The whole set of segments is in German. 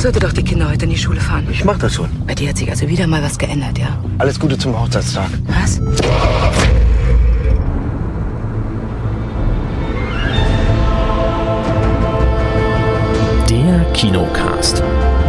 sollte doch die Kinder heute in die Schule fahren. Ich mach das schon. Bei dir hat sich also wieder mal was geändert, ja? Alles Gute zum Hochzeitstag. Was? Der Kinocast.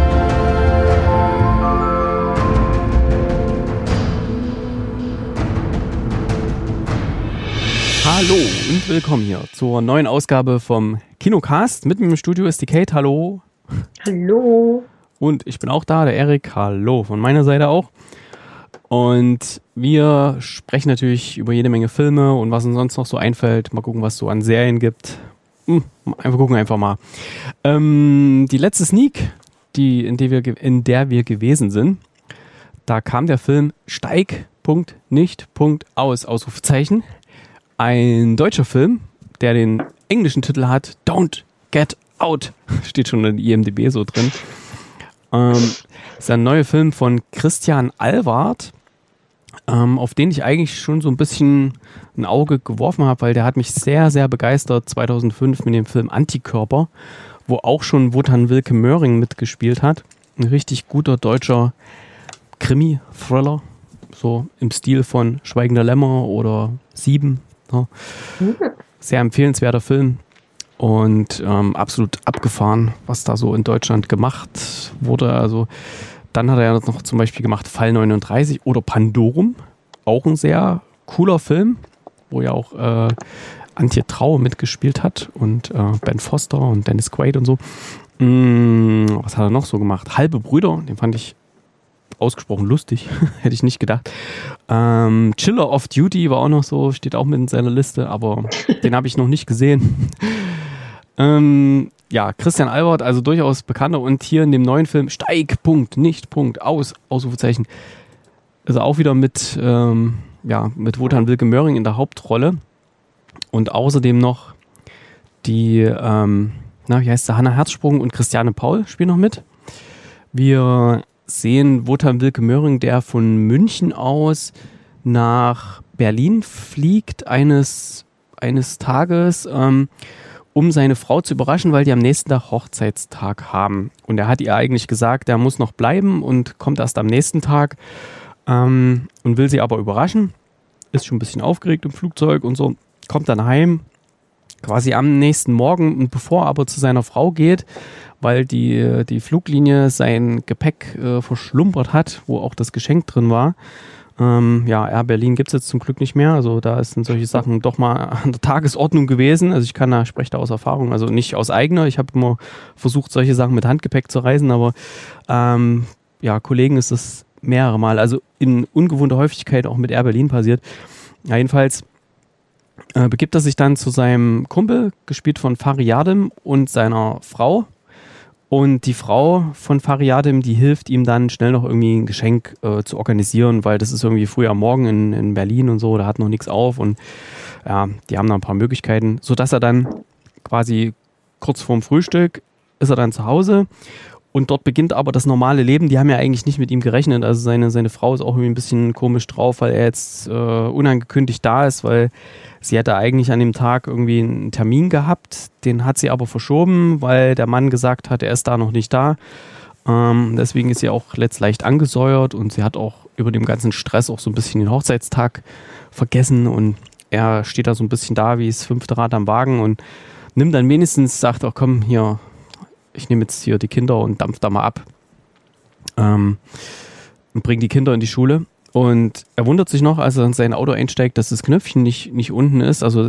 Hallo und willkommen hier zur neuen Ausgabe vom Kinocast. Mit mir im Studio ist die Kate, hallo. Hallo. Und ich bin auch da, der Erik, hallo, von meiner Seite auch. Und wir sprechen natürlich über jede Menge Filme und was uns sonst noch so einfällt. Mal gucken, was es so an Serien gibt. Einfach mal. Die letzte Sneak, in der wir gewesen sind, da kam der Film Steig, Punkt, nicht, Punkt, Ausrufezeichen. Ein deutscher Film, der den englischen Titel hat, Don't Get Out. Steht schon in IMDb so drin. Ist ein neuer Film von Christian Alward, auf den ich eigentlich schon so ein bisschen ein Auge geworfen habe, weil der hat mich sehr, sehr begeistert 2005 mit dem Film Antikörper, wo auch schon Wotan Wilke Möhring mitgespielt hat. Ein richtig guter deutscher Krimi-Thriller, so im Stil von Schweigender Lämmer oder Sieben. Ja. Sehr empfehlenswerter Film und absolut abgefahren, was da so in Deutschland gemacht wurde. Also dann hat er ja noch zum Beispiel gemacht Fall 39 oder Pandorum, auch ein sehr cooler Film, wo ja auch Antje Traue mitgespielt hat und Ben Foster und Dennis Quaid und so. Was hat er noch so gemacht? Halbe Brüder, den fand ich ausgesprochen lustig, hätte ich nicht gedacht. Chiller of Duty war auch noch so, steht auch mit in seiner Liste, aber den habe ich noch nicht gesehen. Ja, Christian Alward, also durchaus bekannter und hier in dem neuen Film Steig, Punkt, nicht, Punkt, Ausrufezeichen. Also auch wieder mit Wotan Wilke Möhring in der Hauptrolle und außerdem noch die, wie heißt sie, Hannah Herzsprung und Christiane Paul spielen noch mit. Wir sehen Wotan Wilke Möhring, der von München aus nach Berlin fliegt eines Tages, um seine Frau zu überraschen, weil die am nächsten Tag Hochzeitstag haben. Und er hat ihr eigentlich gesagt, er muss noch bleiben und kommt erst am nächsten Tag und will sie aber überraschen. Ist schon ein bisschen aufgeregt im Flugzeug und so. Kommt dann heim, quasi am nächsten Morgen, und bevor er aber zu seiner Frau geht, weil die Fluglinie sein Gepäck verschlumpert hat, wo auch das Geschenk drin war. Air Berlin gibt es jetzt zum Glück nicht mehr. Also da sind solche Sachen doch mal an der Tagesordnung gewesen. Also ich spreche da aus Erfahrung, also nicht aus eigener. Ich habe immer versucht, solche Sachen mit Handgepäck zu reisen, aber Kollegen ist das mehrere Mal, also in ungewohnter Häufigkeit auch mit Air Berlin passiert. Ja, jedenfalls begibt er sich dann zu seinem Kumpel, gespielt von Fariadim, und seiner Frau. Und die Frau von Fariadim, die hilft ihm dann schnell noch irgendwie ein Geschenk zu organisieren, weil das ist irgendwie früh am Morgen in Berlin und so, da hat noch nichts auf und ja, die haben da ein paar Möglichkeiten, sodass er dann quasi kurz vorm Frühstück ist er dann zu Hause und dort beginnt aber das normale Leben. Die haben ja eigentlich nicht mit ihm gerechnet, also seine Frau ist auch irgendwie ein bisschen komisch drauf, weil er jetzt unangekündigt da ist, weil sie hätte eigentlich an dem Tag irgendwie einen Termin gehabt, den hat sie aber verschoben, weil der Mann gesagt hat, er ist da noch nicht da. Deswegen ist sie auch leicht angesäuert und sie hat auch über dem ganzen Stress auch so ein bisschen den Hochzeitstag vergessen und er steht da so ein bisschen da wie das 5. Rad am Wagen und nimmt dann wenigstens, sagt, komm hier, ich nehme jetzt hier die Kinder und dampf da mal ab und bringe die Kinder in die Schule. Und er wundert sich noch, als er in sein Auto einsteigt, dass das Knöpfchen nicht unten ist. Also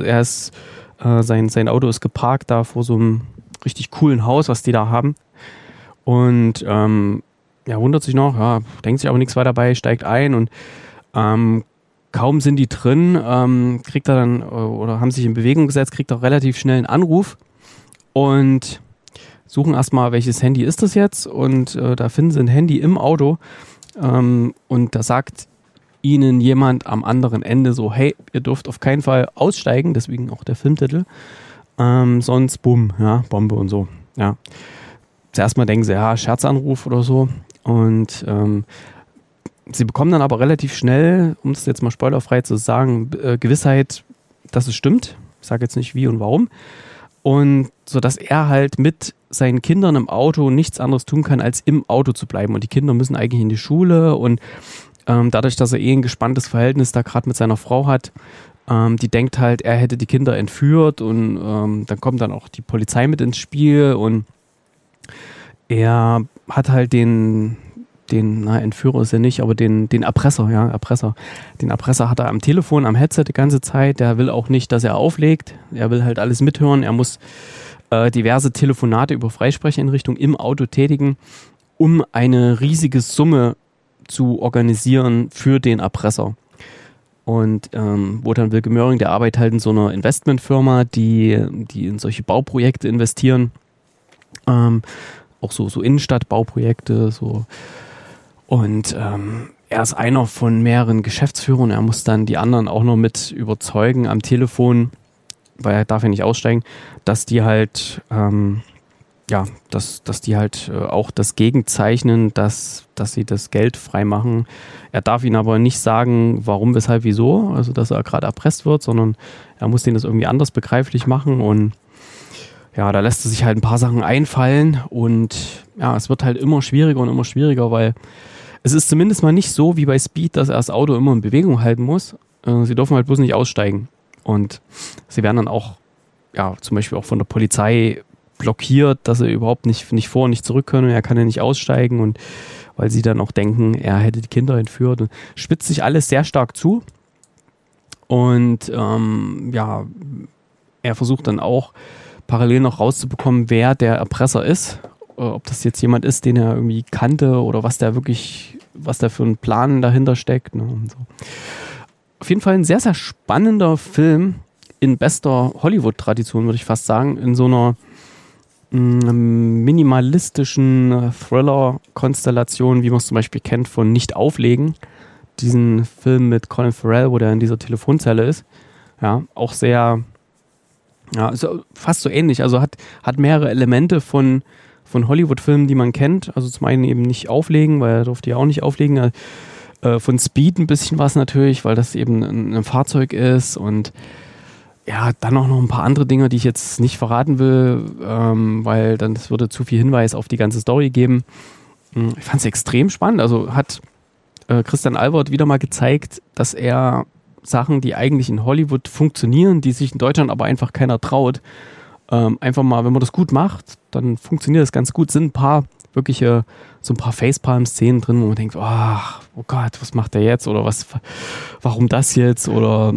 sein Auto ist geparkt da vor so einem richtig coolen Haus, was die da haben. Und er wundert sich noch, denkt sich aber nichts weiter bei, steigt ein und kaum sind die drin, kriegt er dann, oder haben sich in Bewegung gesetzt, kriegt er relativ schnell einen Anruf und suchen erstmal, welches Handy ist das jetzt? Und da finden sie ein Handy im Auto und da sagt ihnen jemand am anderen Ende so, hey, ihr dürft auf keinen Fall aussteigen, deswegen auch der Filmtitel, sonst bumm, ja, Bombe und so, ja. Zuerst mal denken sie, ja, Scherzanruf oder so und sie bekommen dann aber relativ schnell, um das jetzt mal spoilerfrei zu sagen, Gewissheit, dass es stimmt. Ich sage jetzt nicht wie und warum. Und so dass er halt mit seinen Kindern im Auto nichts anderes tun kann, als im Auto zu bleiben. Und die Kinder müssen eigentlich in die Schule und dadurch, dass er ein gespanntes Verhältnis da gerade mit seiner Frau hat, die denkt halt, er hätte die Kinder entführt und dann kommt dann auch die Polizei mit ins Spiel und er hat halt Entführer ist er nicht, aber den Erpresser, Den Erpresser hat er am Telefon, am Headset die ganze Zeit. Der will auch nicht, dass er auflegt. Er will halt alles mithören. Er muss diverse Telefonate über Freisprecheinrichtungen im Auto tätigen, um eine riesige Summe zu organisieren für den Erpresser. Und Wotan Wilke Möhring, der arbeitet halt in so einer Investmentfirma, die in solche Bauprojekte investieren. Auch so Innenstadtbauprojekte, so. Und er ist einer von mehreren Geschäftsführern. Er muss dann die anderen auch noch mit überzeugen am Telefon, weil er darf ja nicht aussteigen, dass die halt dass die halt auch das gegenzeichnen, dass sie das Geld freimachen. Er darf ihnen aber nicht sagen, warum, weshalb, wieso, also dass er gerade erpresst wird, sondern er muss denen das irgendwie anders begreiflich machen und ja, da lässt er sich halt ein paar Sachen einfallen und ja, es wird halt immer schwieriger, weil es ist zumindest mal nicht so wie bei Speed, dass er das Auto immer in Bewegung halten muss. Sie dürfen halt bloß nicht aussteigen und sie werden dann auch, ja, zum Beispiel auch von der Polizei blockiert, dass sie überhaupt nicht vor und nicht zurück können. Er kann ja nicht aussteigen und weil sie dann auch denken, er hätte die Kinder entführt. Und spitzt sich alles sehr stark zu und er versucht dann auch parallel noch rauszubekommen, wer der Erpresser ist. Ob das jetzt jemand ist, den er irgendwie kannte oder was da für ein Plan dahinter steckt. Ne, und so. Auf jeden Fall ein sehr, sehr spannender Film in bester Hollywood-Tradition, würde ich fast sagen. In so einer minimalistischen Thriller-Konstellation, wie man es zum Beispiel kennt von Nicht auflegen. Diesen Film mit Colin Farrell, wo der in dieser Telefonzelle ist. Ja, auch sehr, ja, ist fast so ähnlich. Also hat mehrere Elemente von Hollywood-Filmen, die man kennt. Also zum einen eben Nicht auflegen, weil er durfte ja auch nicht auflegen. Von Speed ein bisschen was natürlich, weil das eben ein Fahrzeug ist und ja, dann auch noch ein paar andere Dinge, die ich jetzt nicht verraten will, weil dann das würde zu viel Hinweis auf die ganze Story geben. Ich fand es extrem spannend. Also hat Christian Albert wieder mal gezeigt, dass er Sachen, die eigentlich in Hollywood funktionieren, die sich in Deutschland aber einfach keiner traut, einfach mal, wenn man das gut macht, dann funktioniert das ganz gut. Sind ein paar wirkliche, so ein paar Facepalm-Szenen drin, wo man denkt, oh Gott, was macht der jetzt? Oder warum das jetzt? Oder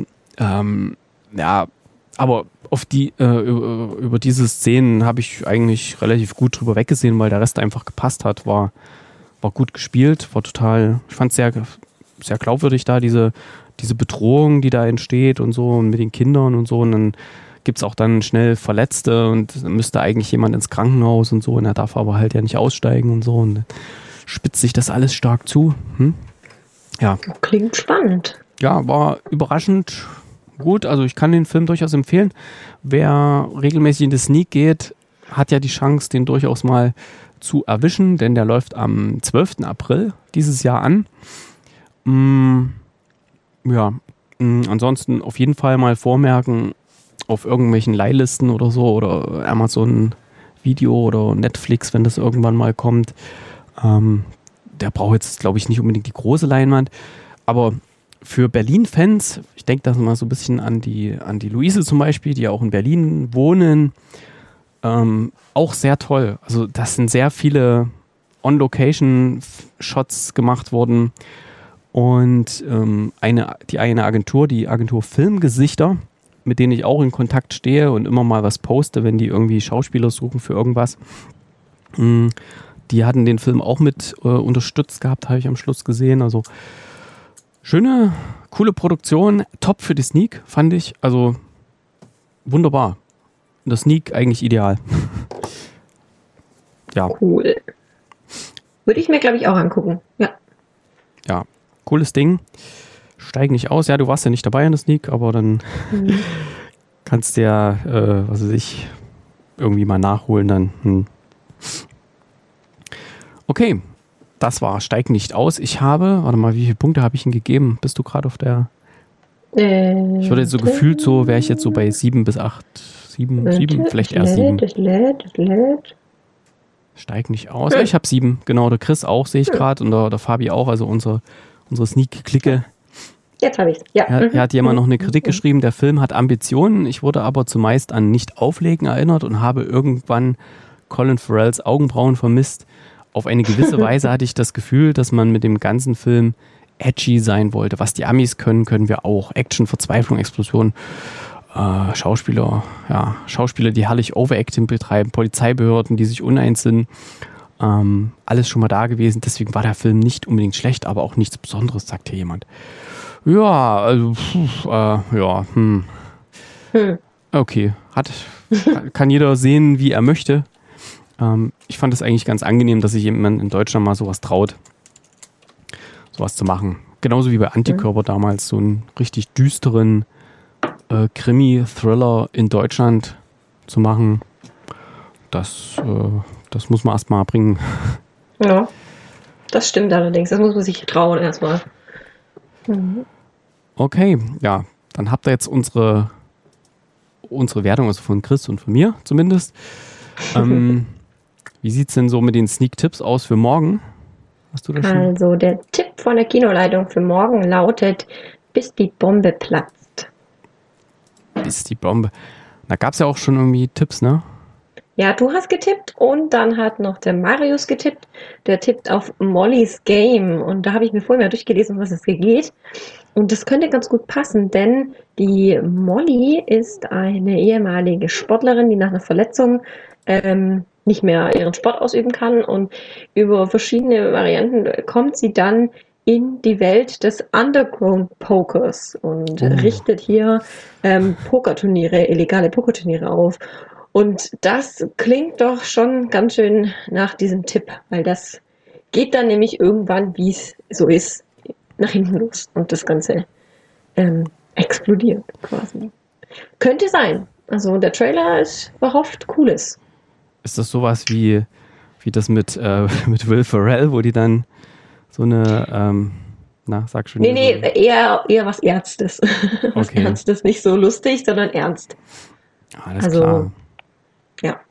aber auf über diese Szenen habe ich eigentlich relativ gut drüber weggesehen, weil der Rest einfach gepasst hat, war gut gespielt, war total, ich fand es sehr, sehr glaubwürdig da, diese Bedrohung, die da entsteht und so und mit den Kindern und so und dann gibt es auch dann schnell Verletzte und müsste eigentlich jemand ins Krankenhaus und so und er darf aber halt ja nicht aussteigen und so und dann spitzt sich das alles stark zu. Ja. Klingt spannend. Ja, war überraschend gut, also ich kann den Film durchaus empfehlen. Wer regelmäßig in die Sneak geht, hat ja die Chance, den durchaus mal zu erwischen, denn der läuft am 12. April dieses Jahr an. Ansonsten auf jeden Fall mal vormerken auf irgendwelchen Leihlisten oder so oder Amazon Video oder Netflix, wenn das irgendwann mal kommt. Der braucht jetzt, glaube ich, nicht unbedingt die große Leinwand, aber für Berlin-Fans, ich denke da mal so ein bisschen an die Luise zum Beispiel, die ja auch in Berlin wohnen, auch sehr toll. Also das sind sehr viele On-Location-Shots gemacht worden und die Agentur Filmgesichter, mit denen ich auch in Kontakt stehe und immer mal was poste, wenn die irgendwie Schauspieler suchen für irgendwas. Die hatten den Film auch mit unterstützt gehabt, habe ich am Schluss gesehen. Also schöne, coole Produktion, top für die Sneak, fand ich. Also wunderbar. In der Sneak eigentlich ideal. Ja. Cool. Würde ich mir, glaube ich, auch angucken. Ja. Ja, cooles Ding. Steig nicht aus. Ja, du warst ja nicht dabei in der Sneak, aber dann kannst du ja, was weiß ich, irgendwie mal nachholen dann. Okay, das war Steig nicht aus. Ich habe, warte mal, wie viele Punkte habe ich ihm gegeben? Bist du gerade auf der? Ich würde jetzt so gefühlt so, wäre ich jetzt so bei 7 bis 8 7, vielleicht eher 7. Das lädt. Steig nicht aus. Ja, ich habe 7, genau. Der Chris auch, sehe ich gerade. Und der Fabi auch, also unsere Sneak-Clique. Jetzt habe ich es. Ja. Er hat jemand noch eine Kritik geschrieben, der Film hat Ambitionen. Ich wurde aber zumeist an Nicht-Auflegen erinnert und habe irgendwann Colin Farrells Augenbrauen vermisst. Auf eine gewisse Weise hatte ich das Gefühl, dass man mit dem ganzen Film edgy sein wollte. Was die Amis können, können wir auch. Action, Verzweiflung, Explosion, Schauspieler, die herrlich Overacting betreiben, Polizeibehörden, die sich uneins sind. Alles schon mal da gewesen. Deswegen war der Film nicht unbedingt schlecht, aber auch nichts Besonderes, sagt hier jemand. Ja, also, Okay, kann jeder sehen, wie er möchte. Ich fand es eigentlich ganz angenehm, dass sich jemand in Deutschland mal sowas traut, sowas zu machen. Genauso wie bei Antikörper damals, so einen richtig düsteren Krimi-Thriller in Deutschland zu machen. Das muss man erstmal bringen. Ja, das stimmt allerdings. Das muss man sich trauen erstmal. Okay, ja, dann habt ihr jetzt unsere Wertung, also von Chris und von mir zumindest. Wie sieht es denn so mit den Sneak-Tipps aus für morgen? Hast du das schon? Also der Tipp von der Kinoleitung für morgen lautet, bis die Bombe platzt. Bis die Bombe. Da gab es ja auch schon irgendwie Tipps, ne? Ja, du hast getippt und dann hat noch der Marius getippt. Der tippt auf Molly's Game und da habe ich mir vorher mal durchgelesen, um was es hier geht. Und das könnte ganz gut passen, denn die Molly ist eine ehemalige Sportlerin, die nach einer Verletzung nicht mehr ihren Sport ausüben kann und über verschiedene Varianten kommt sie dann in die Welt des Underground-Pokers und richtet hier Pokerturniere, illegale Pokerturniere auf. Und das klingt doch schon ganz schön nach diesem Tipp, weil das geht dann nämlich irgendwann, wie es so ist, nach hinten los und das Ganze explodiert quasi. Könnte sein. Also der Trailer ist verhofft Cooles. Ist das sowas wie das mit Will Ferrell, wo die dann so eine, sag schon. Nee, eher was Ernstes. Was Okay. Ernstes, nicht so lustig, sondern ernst. Alles klar. Ja.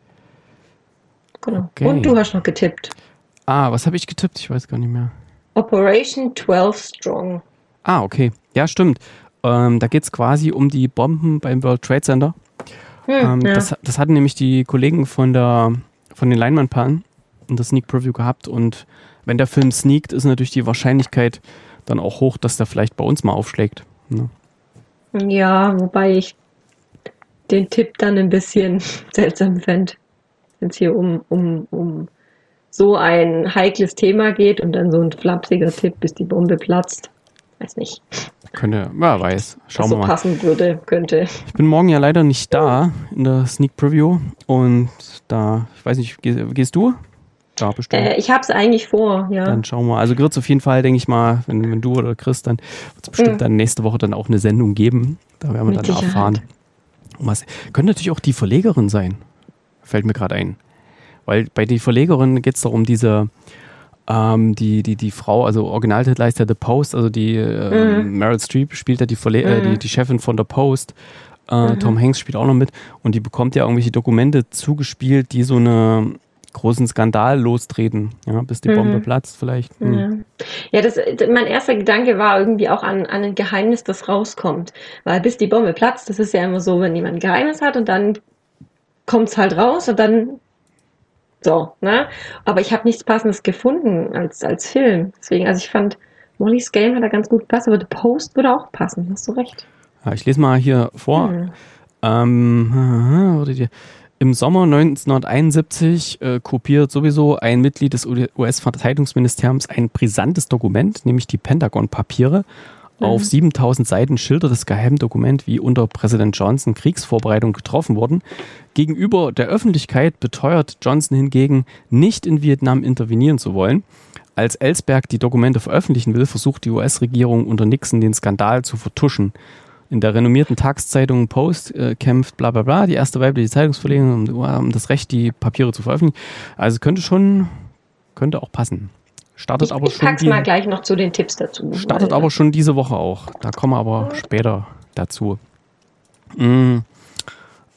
Genau. Okay. Und du hast noch getippt. Was habe ich getippt? Ich weiß gar nicht mehr. Operation 12 Strong. Okay. Ja, stimmt. Da geht es quasi um die Bomben beim World Trade Center. Ja. Das hatten nämlich die Kollegen von den Leinwandperlen in der Sneak Preview gehabt. Und wenn der Film sneakt, ist natürlich die Wahrscheinlichkeit dann auch hoch, dass der vielleicht bei uns mal aufschlägt. Ne? Ja, wobei ich den Tipp dann ein bisschen seltsam fände, wenn es hier um so ein heikles Thema geht und dann so ein flapsiger Tipp, bis die Bombe platzt. Weiß nicht. Wer weiß. Schauen wir mal. Passen könnte. Ich bin morgen ja leider nicht da in der Sneak Preview und da, ich weiß nicht, gehst du? Ja, bestimmt. Ich hab's eigentlich vor, ja. Dann schauen wir. Also wird es auf jeden Fall, denke ich mal, wenn du oder Chris, dann wird es bestimmt dann nächste Woche dann auch eine Sendung geben. Da werden wir dann erfahren. Könnte natürlich auch die Verlegerin sein. Fällt mir gerade ein. Weil bei der Verlegerin geht es darum, diese die Frau, also Originaltitel heißt ja The Post, also die Meryl Streep spielt ja die Chefin von The Post. Tom Hanks spielt auch noch mit und die bekommt ja irgendwelche Dokumente zugespielt, die so einen großen Skandal lostreten, ja, bis die Bombe platzt vielleicht. Ja, mein erster Gedanke war irgendwie auch an ein Geheimnis, das rauskommt. Weil bis die Bombe platzt, das ist ja immer so, wenn jemand ein Geheimnis hat und dann kommt es halt raus und dann so, ne? Aber ich habe nichts Passendes gefunden als Film. Deswegen, also ich fand, Molly's Game hat da ganz gut gepasst, aber The Post würde auch passen, hast du recht. Ja, ich lese mal hier vor. Im Sommer 1971 kopiert sowieso ein Mitglied des US-Verteidigungsministeriums ein brisantes Dokument, nämlich die Pentagon-Papiere. Auf 7000 Seiten schildert das Geheimdokument, wie unter Präsident Johnson Kriegsvorbereitungen getroffen wurden. Gegenüber der Öffentlichkeit beteuert Johnson hingegen, nicht in Vietnam intervenieren zu wollen. Als Ellsberg die Dokumente veröffentlichen will, versucht die US-Regierung unter Nixon den Skandal zu vertuschen. In der renommierten Tageszeitung Post kämpft bla bla bla die erste weibliche Zeitungsverlegerin um das Recht, die Papiere zu veröffentlichen. Also könnte auch passen. Ich pack's mal gleich noch zu den Tipps dazu. Startet aber schon diese Woche auch. Da kommen wir aber später dazu.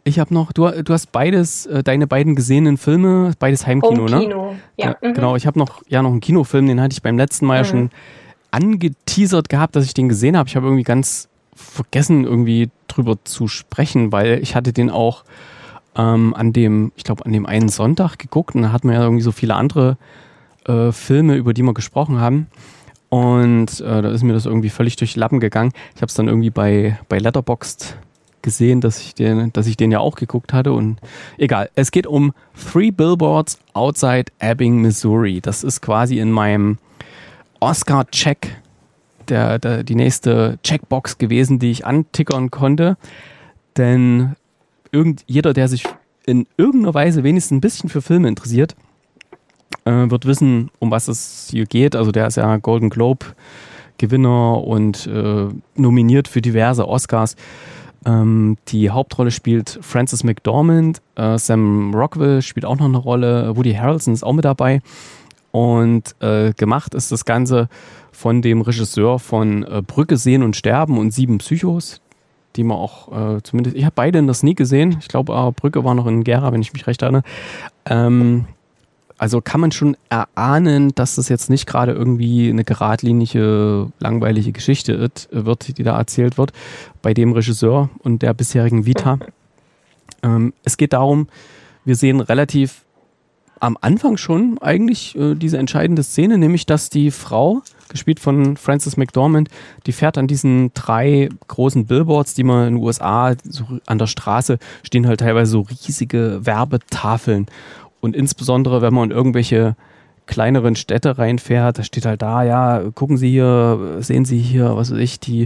Ich habe noch, du hast beides, deine beiden gesehenen Filme, beides Heimkino, ne? Heimkino, ja. Genau, ich habe noch einen Kinofilm, den hatte ich beim letzten Mal ja schon angeteasert gehabt, dass ich den gesehen habe. Ich habe irgendwie ganz vergessen, irgendwie drüber zu sprechen, weil ich hatte den auch an dem einen Sonntag geguckt und da hatten wir ja irgendwie so viele andere Filme, über die wir gesprochen haben. Und da ist mir das irgendwie völlig durch die Lappen gegangen. Ich habe es dann irgendwie bei Letterboxd gesehen, dass ich den ja auch geguckt hatte. Und egal, es geht um 3 Billboards Outside Ebbing, Missouri. Das ist quasi in meinem Oscar-Check die nächste Checkbox gewesen, die ich antickern konnte. Denn jeder, der sich in irgendeiner Weise wenigstens ein bisschen für Filme interessiert, wird wissen, um was es hier geht. Also der ist ja Golden Globe Gewinner und nominiert für diverse Oscars. Die Hauptrolle spielt Frances McDormand, Sam Rockwell spielt auch noch eine Rolle, Woody Harrelson ist auch mit dabei. Und gemacht ist das Ganze von dem Regisseur von Brücke sehen und sterben und 7 Psychos, die man auch zumindest, ich habe beide in der Sneak gesehen. Ich glaube, Brücke war noch in Gera, wenn ich mich recht erinnere. Also kann man schon erahnen, dass das jetzt nicht gerade irgendwie eine geradlinige, langweilige Geschichte wird, die da erzählt wird, bei dem Regisseur und der bisherigen Vita. Es geht darum, wir sehen relativ am Anfang schon eigentlich diese entscheidende Szene, nämlich dass die Frau, gespielt von Frances McDormand, die fährt an diesen 3 großen Billboards, die man in den USA, so an der Straße stehen halt teilweise so riesige Werbetafeln. Und insbesondere, wenn man in irgendwelche kleineren Städte reinfährt, da steht halt da, ja, gucken Sie hier, sehen Sie hier, den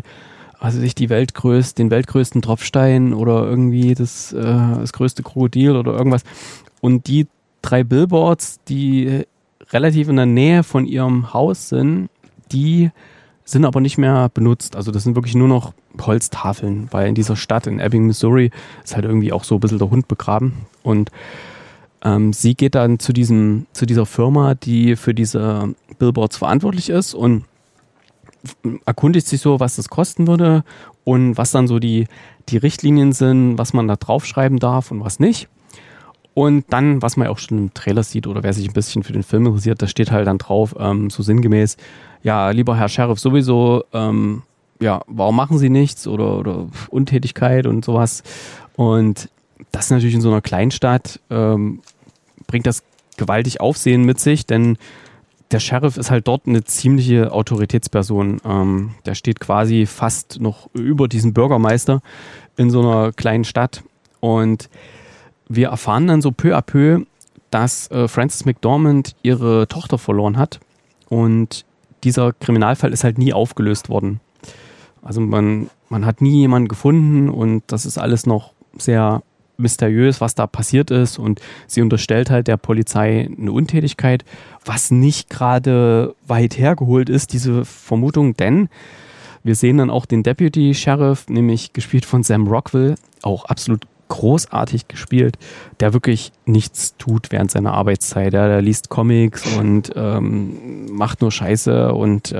weltgrößten Tropfstein oder irgendwie das größte Krokodil oder irgendwas. Und die 3 Billboards, die relativ in der Nähe von ihrem Haus sind, die sind aber nicht mehr benutzt. Also das sind wirklich nur noch Holztafeln, weil in dieser Stadt, in Ebbing, Missouri, ist halt irgendwie auch so ein bisschen der Hund begraben. Und sie geht dann zu dieser Firma, die für diese Billboards verantwortlich ist und erkundigt sich so, was das kosten würde und was dann so die Richtlinien sind, was man da draufschreiben darf und was nicht. Und dann, was man ja auch schon im Trailer sieht oder wer sich ein bisschen für den Film interessiert, da steht halt dann drauf, so sinngemäß, ja, lieber Herr Sheriff sowieso, ja, warum machen Sie nichts oder Untätigkeit und sowas. Und das ist natürlich in so einer Kleinstadt, bringt das gewaltig Aufsehen mit sich, denn der Sheriff ist halt dort eine ziemliche Autoritätsperson. Der steht quasi fast noch über diesen Bürgermeister in so einer kleinen Stadt. Und wir erfahren dann so peu à peu, dass Frances McDormand ihre Tochter verloren hat. Und dieser Kriminalfall ist halt nie aufgelöst worden. Also man hat nie jemanden gefunden und das ist alles noch sehr mysteriös, was da passiert ist, und sie unterstellt halt der Polizei eine Untätigkeit, was nicht gerade weit hergeholt ist, diese Vermutung, denn wir sehen dann auch den Deputy Sheriff, nämlich gespielt von Sam Rockwell, auch absolut großartig gespielt, der wirklich nichts tut während seiner Arbeitszeit. Ja, der liest Comics und macht nur Scheiße und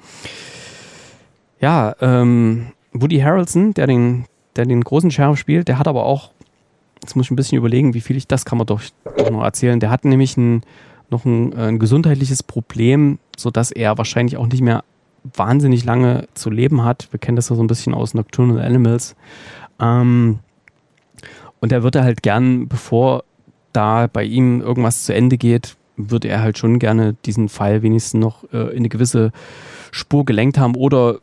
Woody Harrelson, der den großen Sheriff spielt, der hat aber auch, jetzt muss ich ein bisschen überlegen, das kann man doch noch erzählen, der hat nämlich noch ein gesundheitliches Problem, sodass er wahrscheinlich auch nicht mehr wahnsinnig lange zu leben hat. Wir kennen das ja so ein bisschen aus Nocturnal Animals. Und er würde halt gern, bevor da bei ihm irgendwas zu Ende geht, würde er halt schon gerne diesen Fall wenigstens noch in eine gewisse Spur gelenkt haben oder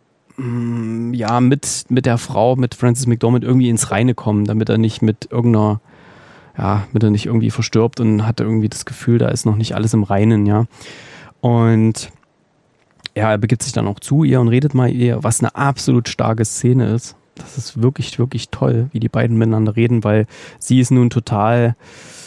mit der Frau, mit Frances McDormand irgendwie ins Reine kommen, damit er nicht damit er nicht irgendwie verstirbt und hat irgendwie das Gefühl, da ist noch nicht alles im Reinen, ja. Und ja, er begibt sich dann auch zu ihr und redet mal ihr, was eine absolut starke Szene ist. Das ist wirklich, wirklich toll, wie die beiden miteinander reden, weil sie ist nun total,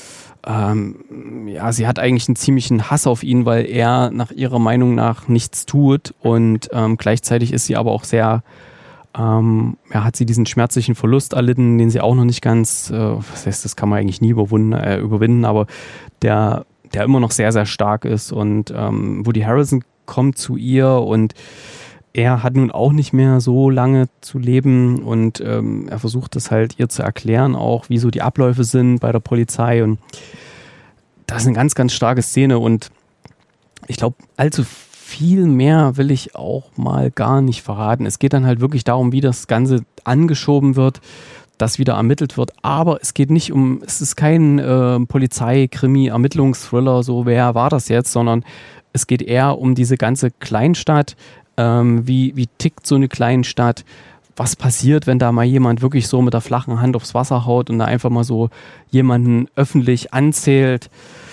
sie hat eigentlich einen ziemlichen Hass auf ihn, weil er nach ihrer Meinung nach nichts tut, und gleichzeitig ist sie aber auch sehr, hat sie diesen schmerzlichen Verlust erlitten, den sie auch noch nicht ganz, das kann man eigentlich nie überwinden, aber der immer noch sehr, sehr stark ist, und Woody Harrelson kommt zu ihr und er hat nun auch nicht mehr so lange zu leben und er versucht das halt ihr zu erklären, auch wie so die Abläufe sind bei der Polizei, und das ist eine ganz, ganz starke Szene, und ich glaube, allzu viel mehr will ich auch mal gar nicht verraten. Es geht dann halt wirklich darum, wie das Ganze angeschoben wird, dass wieder ermittelt wird, aber es geht nicht es ist kein Polizeikrimi, Ermittlungsthriller, so wer war das jetzt, sondern es geht eher um diese ganze Kleinstadt, wie tickt so eine Kleinstadt, was passiert, wenn da mal jemand wirklich so mit der flachen Hand aufs Wasser haut und da einfach mal so jemanden öffentlich anzählt,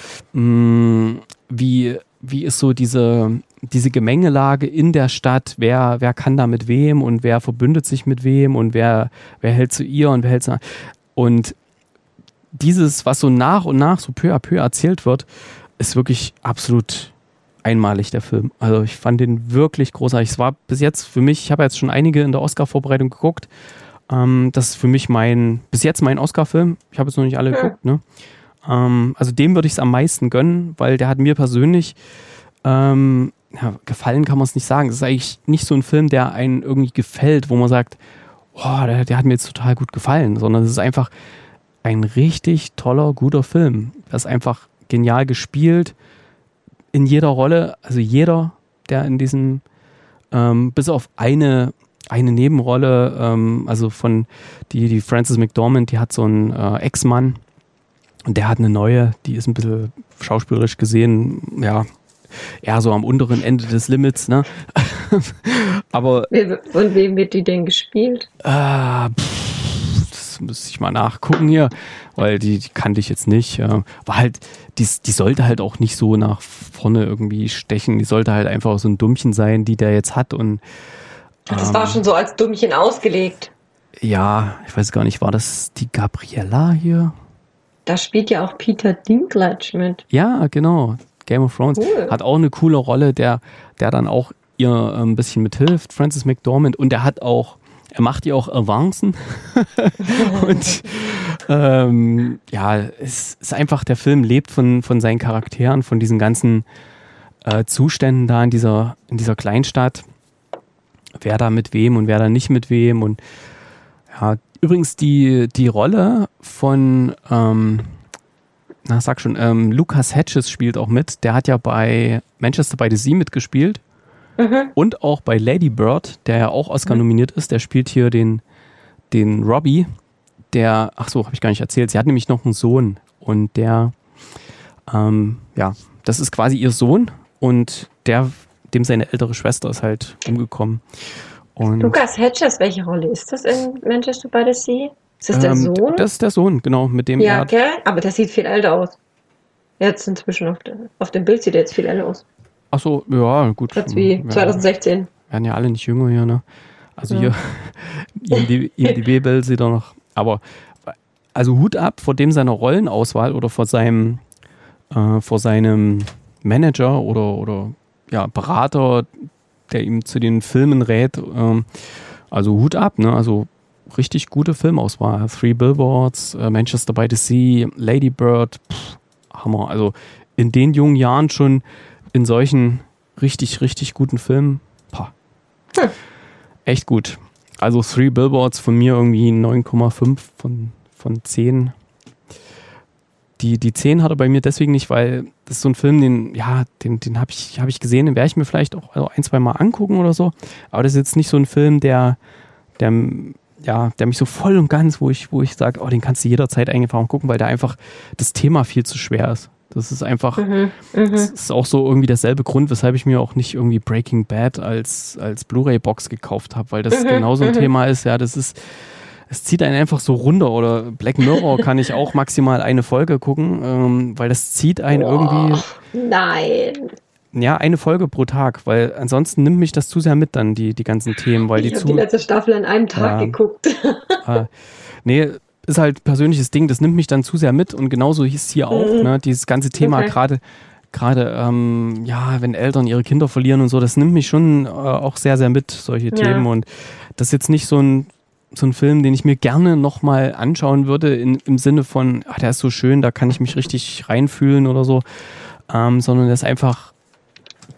wie ist so diese Gemengelage in der Stadt, wer kann da mit wem und wer verbündet sich mit wem und wer hält zu ihr und wer hält zu... Und dieses, was so nach und nach so peu à peu erzählt wird, ist wirklich absolut einmalig, der Film. Also ich fand den wirklich großartig. Es war bis jetzt für mich, ich habe jetzt schon einige in der Oscar-Vorbereitung geguckt, das ist für mich bis jetzt mein Oscar-Film. Ich habe jetzt noch nicht alle geguckt, ne? Also dem würde ich es am meisten gönnen, weil der hat mir persönlich gefallen, kann man es nicht sagen. Es ist eigentlich nicht so ein Film, der einen irgendwie gefällt, wo man sagt, oh, der hat mir jetzt total gut gefallen, sondern es ist einfach ein richtig toller, guter Film. Das ist einfach genial gespielt in jeder Rolle. Also jeder, der in diesem, bis auf eine Nebenrolle, also von die Frances McDormand, die hat so einen Ex-Mann und der hat eine neue, die ist ein bisschen schauspielerisch gesehen, ja, eher so am unteren Ende des Limits, ne? Aber von wem wird die denn gespielt? das müsste ich mal nachgucken hier, weil die kannte ich jetzt nicht. War halt, die sollte halt auch nicht so nach vorne irgendwie stechen. Die sollte halt einfach so ein Dummchen sein, die der jetzt hat. Und das war schon so als Dummchen ausgelegt. Ja, ich weiß gar nicht, war das die Gabriella hier? Da spielt ja auch Peter Dinklage mit. Ja, genau. Game of Thrones. Cool. Hat auch eine coole Rolle, der dann auch ihr ein bisschen mithilft, Frances McDormand. Und er macht ihr auch Avancen. Und es ist einfach, der Film lebt von seinen Charakteren, von diesen ganzen Zuständen da in dieser Kleinstadt. Wer da mit wem und wer da nicht mit wem. Und ja, übrigens die Rolle von Lucas Hedges spielt auch mit. Der hat ja bei Manchester by the Sea mitgespielt. Und auch bei Lady Bird, der ja auch Oscar nominiert ist. Der spielt hier den Robbie. Habe ich gar nicht erzählt. Sie hat nämlich noch einen Sohn. Und das ist quasi ihr Sohn. Und dem seine ältere Schwester ist halt umgekommen. Und Lucas Hedges, welche Rolle ist das in Manchester by the Sea? Ist das der Sohn? Das ist der Sohn, genau, mit dem ja, gell? Aber der sieht viel älter aus. Jetzt inzwischen auf dem Bild sieht er jetzt viel älter aus. Ach so, ja, gut. Jetzt wie 2016. Werden ja alle nicht jünger hier, ne? Also hier, IMDb-Bild sieht er noch. Aber, also Hut ab vor dem seiner Rollenauswahl oder vor seinem Manager oder Berater, der ihm zu den Filmen rät. Also Hut ab, ne? Also richtig gute Filmauswahl. 3 Billboards, Manchester by the Sea, Lady Bird, Hammer. Also in den jungen Jahren schon in solchen richtig, richtig guten Filmen, echt gut. Also 3 Billboards von mir irgendwie 9,5 von 10. Die 10 hat er bei mir deswegen nicht, weil das ist so ein Film, den habe ich gesehen, den werde ich mir vielleicht auch 1-2 Mal angucken oder so. Aber das ist jetzt nicht so ein Film, der mich so voll und ganz, wo ich sage, oh, den kannst du jederzeit einfach gucken, weil der einfach das Thema viel zu schwer ist. Das ist einfach, das ist auch so irgendwie derselbe Grund, weshalb ich mir auch nicht irgendwie Breaking Bad als Blu-ray-Box gekauft habe, weil das genau so ein Thema ist, ja, es zieht einen einfach so runter. Oder Black Mirror kann ich auch maximal eine Folge gucken, weil das zieht einen irgendwie... Nein! Ja, eine Folge pro Tag, weil ansonsten nimmt mich das zu sehr mit dann, die ganzen Themen. Weil ich habe die letzte Staffel an einem Tag geguckt. Nee, ist halt persönliches Ding, das nimmt mich dann zu sehr mit und genauso hieß es hier auch, ne, dieses ganze Thema gerade wenn Eltern ihre Kinder verlieren und so, das nimmt mich schon auch sehr, sehr mit, solche Themen, und das ist jetzt nicht so ein Film, den ich mir gerne nochmal anschauen würde, im Sinne von, der ist so schön, da kann ich mich richtig reinfühlen oder so, sondern der ist einfach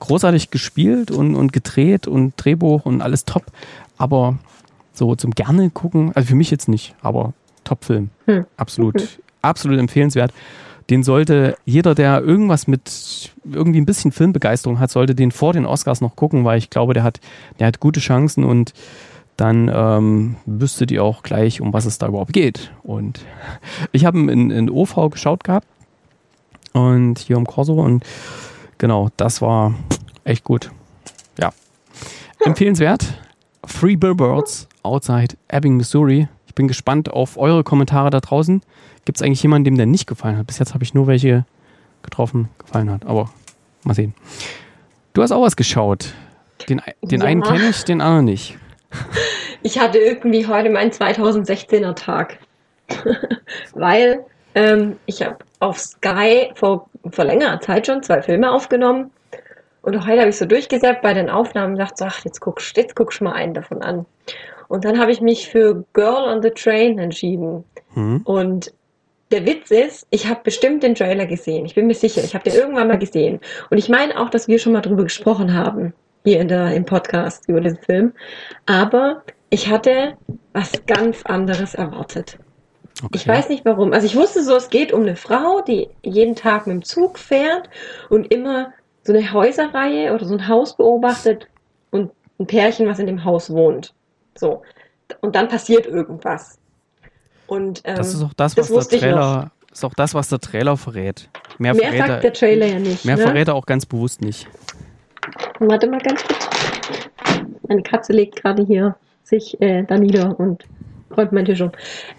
großartig gespielt und gedreht und Drehbuch und alles top, aber so zum gerne gucken, also für mich jetzt nicht, aber Top-Film. Absolut empfehlenswert. Den sollte jeder, der irgendwas mit irgendwie ein bisschen Filmbegeisterung hat, sollte den vor den Oscars noch gucken, weil ich glaube, der hat gute Chancen und dann wüsstet ihr auch gleich, um was es da überhaupt geht. Und ich habe ihn in OV geschaut gehabt und hier im Corso und genau, das war echt gut. Ja. Empfehlenswert. 3 Billboards Outside Ebbing, Missouri. Ich bin gespannt auf eure Kommentare da draußen. Gibt es eigentlich jemanden, dem der nicht gefallen hat? Bis jetzt habe ich nur welche getroffen, gefallen hat. Aber mal sehen. Du hast auch was geschaut. Den einen kenne ich, den anderen nicht. Ich hatte irgendwie heute meinen 2016er Tag. Weil ich habe auf Sky vor längerer Zeit schon 2 Filme aufgenommen. Und heute habe ich so durchgesäppt bei den Aufnahmen und dachte, ach, jetzt guckst du mal einen davon an. Und dann habe ich mich für Girl on the Train entschieden. Und der Witz ist, ich habe bestimmt den Trailer gesehen. Ich bin mir sicher, ich habe den irgendwann mal gesehen. Und ich meine auch, dass wir schon mal drüber gesprochen haben, hier im Podcast über diesen Film. Aber ich hatte was ganz anderes erwartet. Okay. Ich weiß nicht warum. Also ich wusste so, es geht um eine Frau, die jeden Tag mit dem Zug fährt und immer so eine Häuserreihe oder so ein Haus beobachtet und ein Pärchen, was in dem Haus wohnt. So. Und dann passiert irgendwas. Und das ist auch das, was der Trailer verrät. Mehr sagt der Trailer ja nicht. Mehr verrät er auch ganz bewusst nicht. Warte mal ganz kurz. Meine Katze legt gerade hier sich da nieder und räumt meinen Tisch um.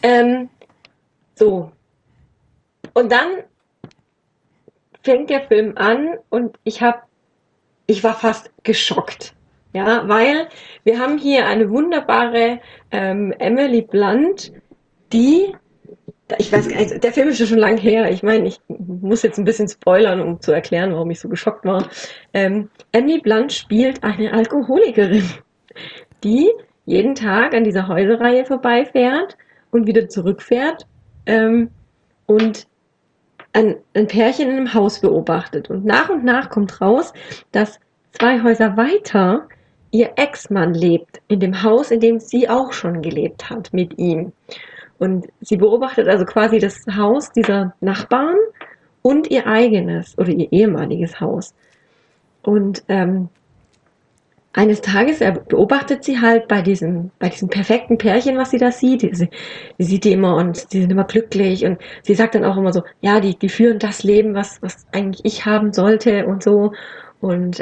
So. Und dann fängt der Film an und ich war fast geschockt. Ja, weil wir haben hier eine wunderbare Emily Blunt, die, ich weiß gar nicht, der Film ist schon lange her. Ich meine, ich muss jetzt ein bisschen spoilern, um zu erklären, warum ich so geschockt war. Emily Blunt spielt eine Alkoholikerin, die jeden Tag an dieser Häuserreihe vorbeifährt und wieder zurückfährt und ein Pärchen in einem Haus beobachtet. Und nach kommt raus, dass 2 Häuser weiter ihr Ex-Mann lebt, in dem Haus, in dem sie auch schon gelebt hat mit ihm. Und sie beobachtet also quasi das Haus dieser Nachbarn und ihr eigenes oder ihr ehemaliges Haus. Und eines Tages beobachtet sie halt bei diesem perfekten Pärchen, was sie da sieht. Sie sieht die immer und die sind immer glücklich und sie sagt dann auch immer so, ja, die führen das Leben, was eigentlich ich haben sollte und so. Und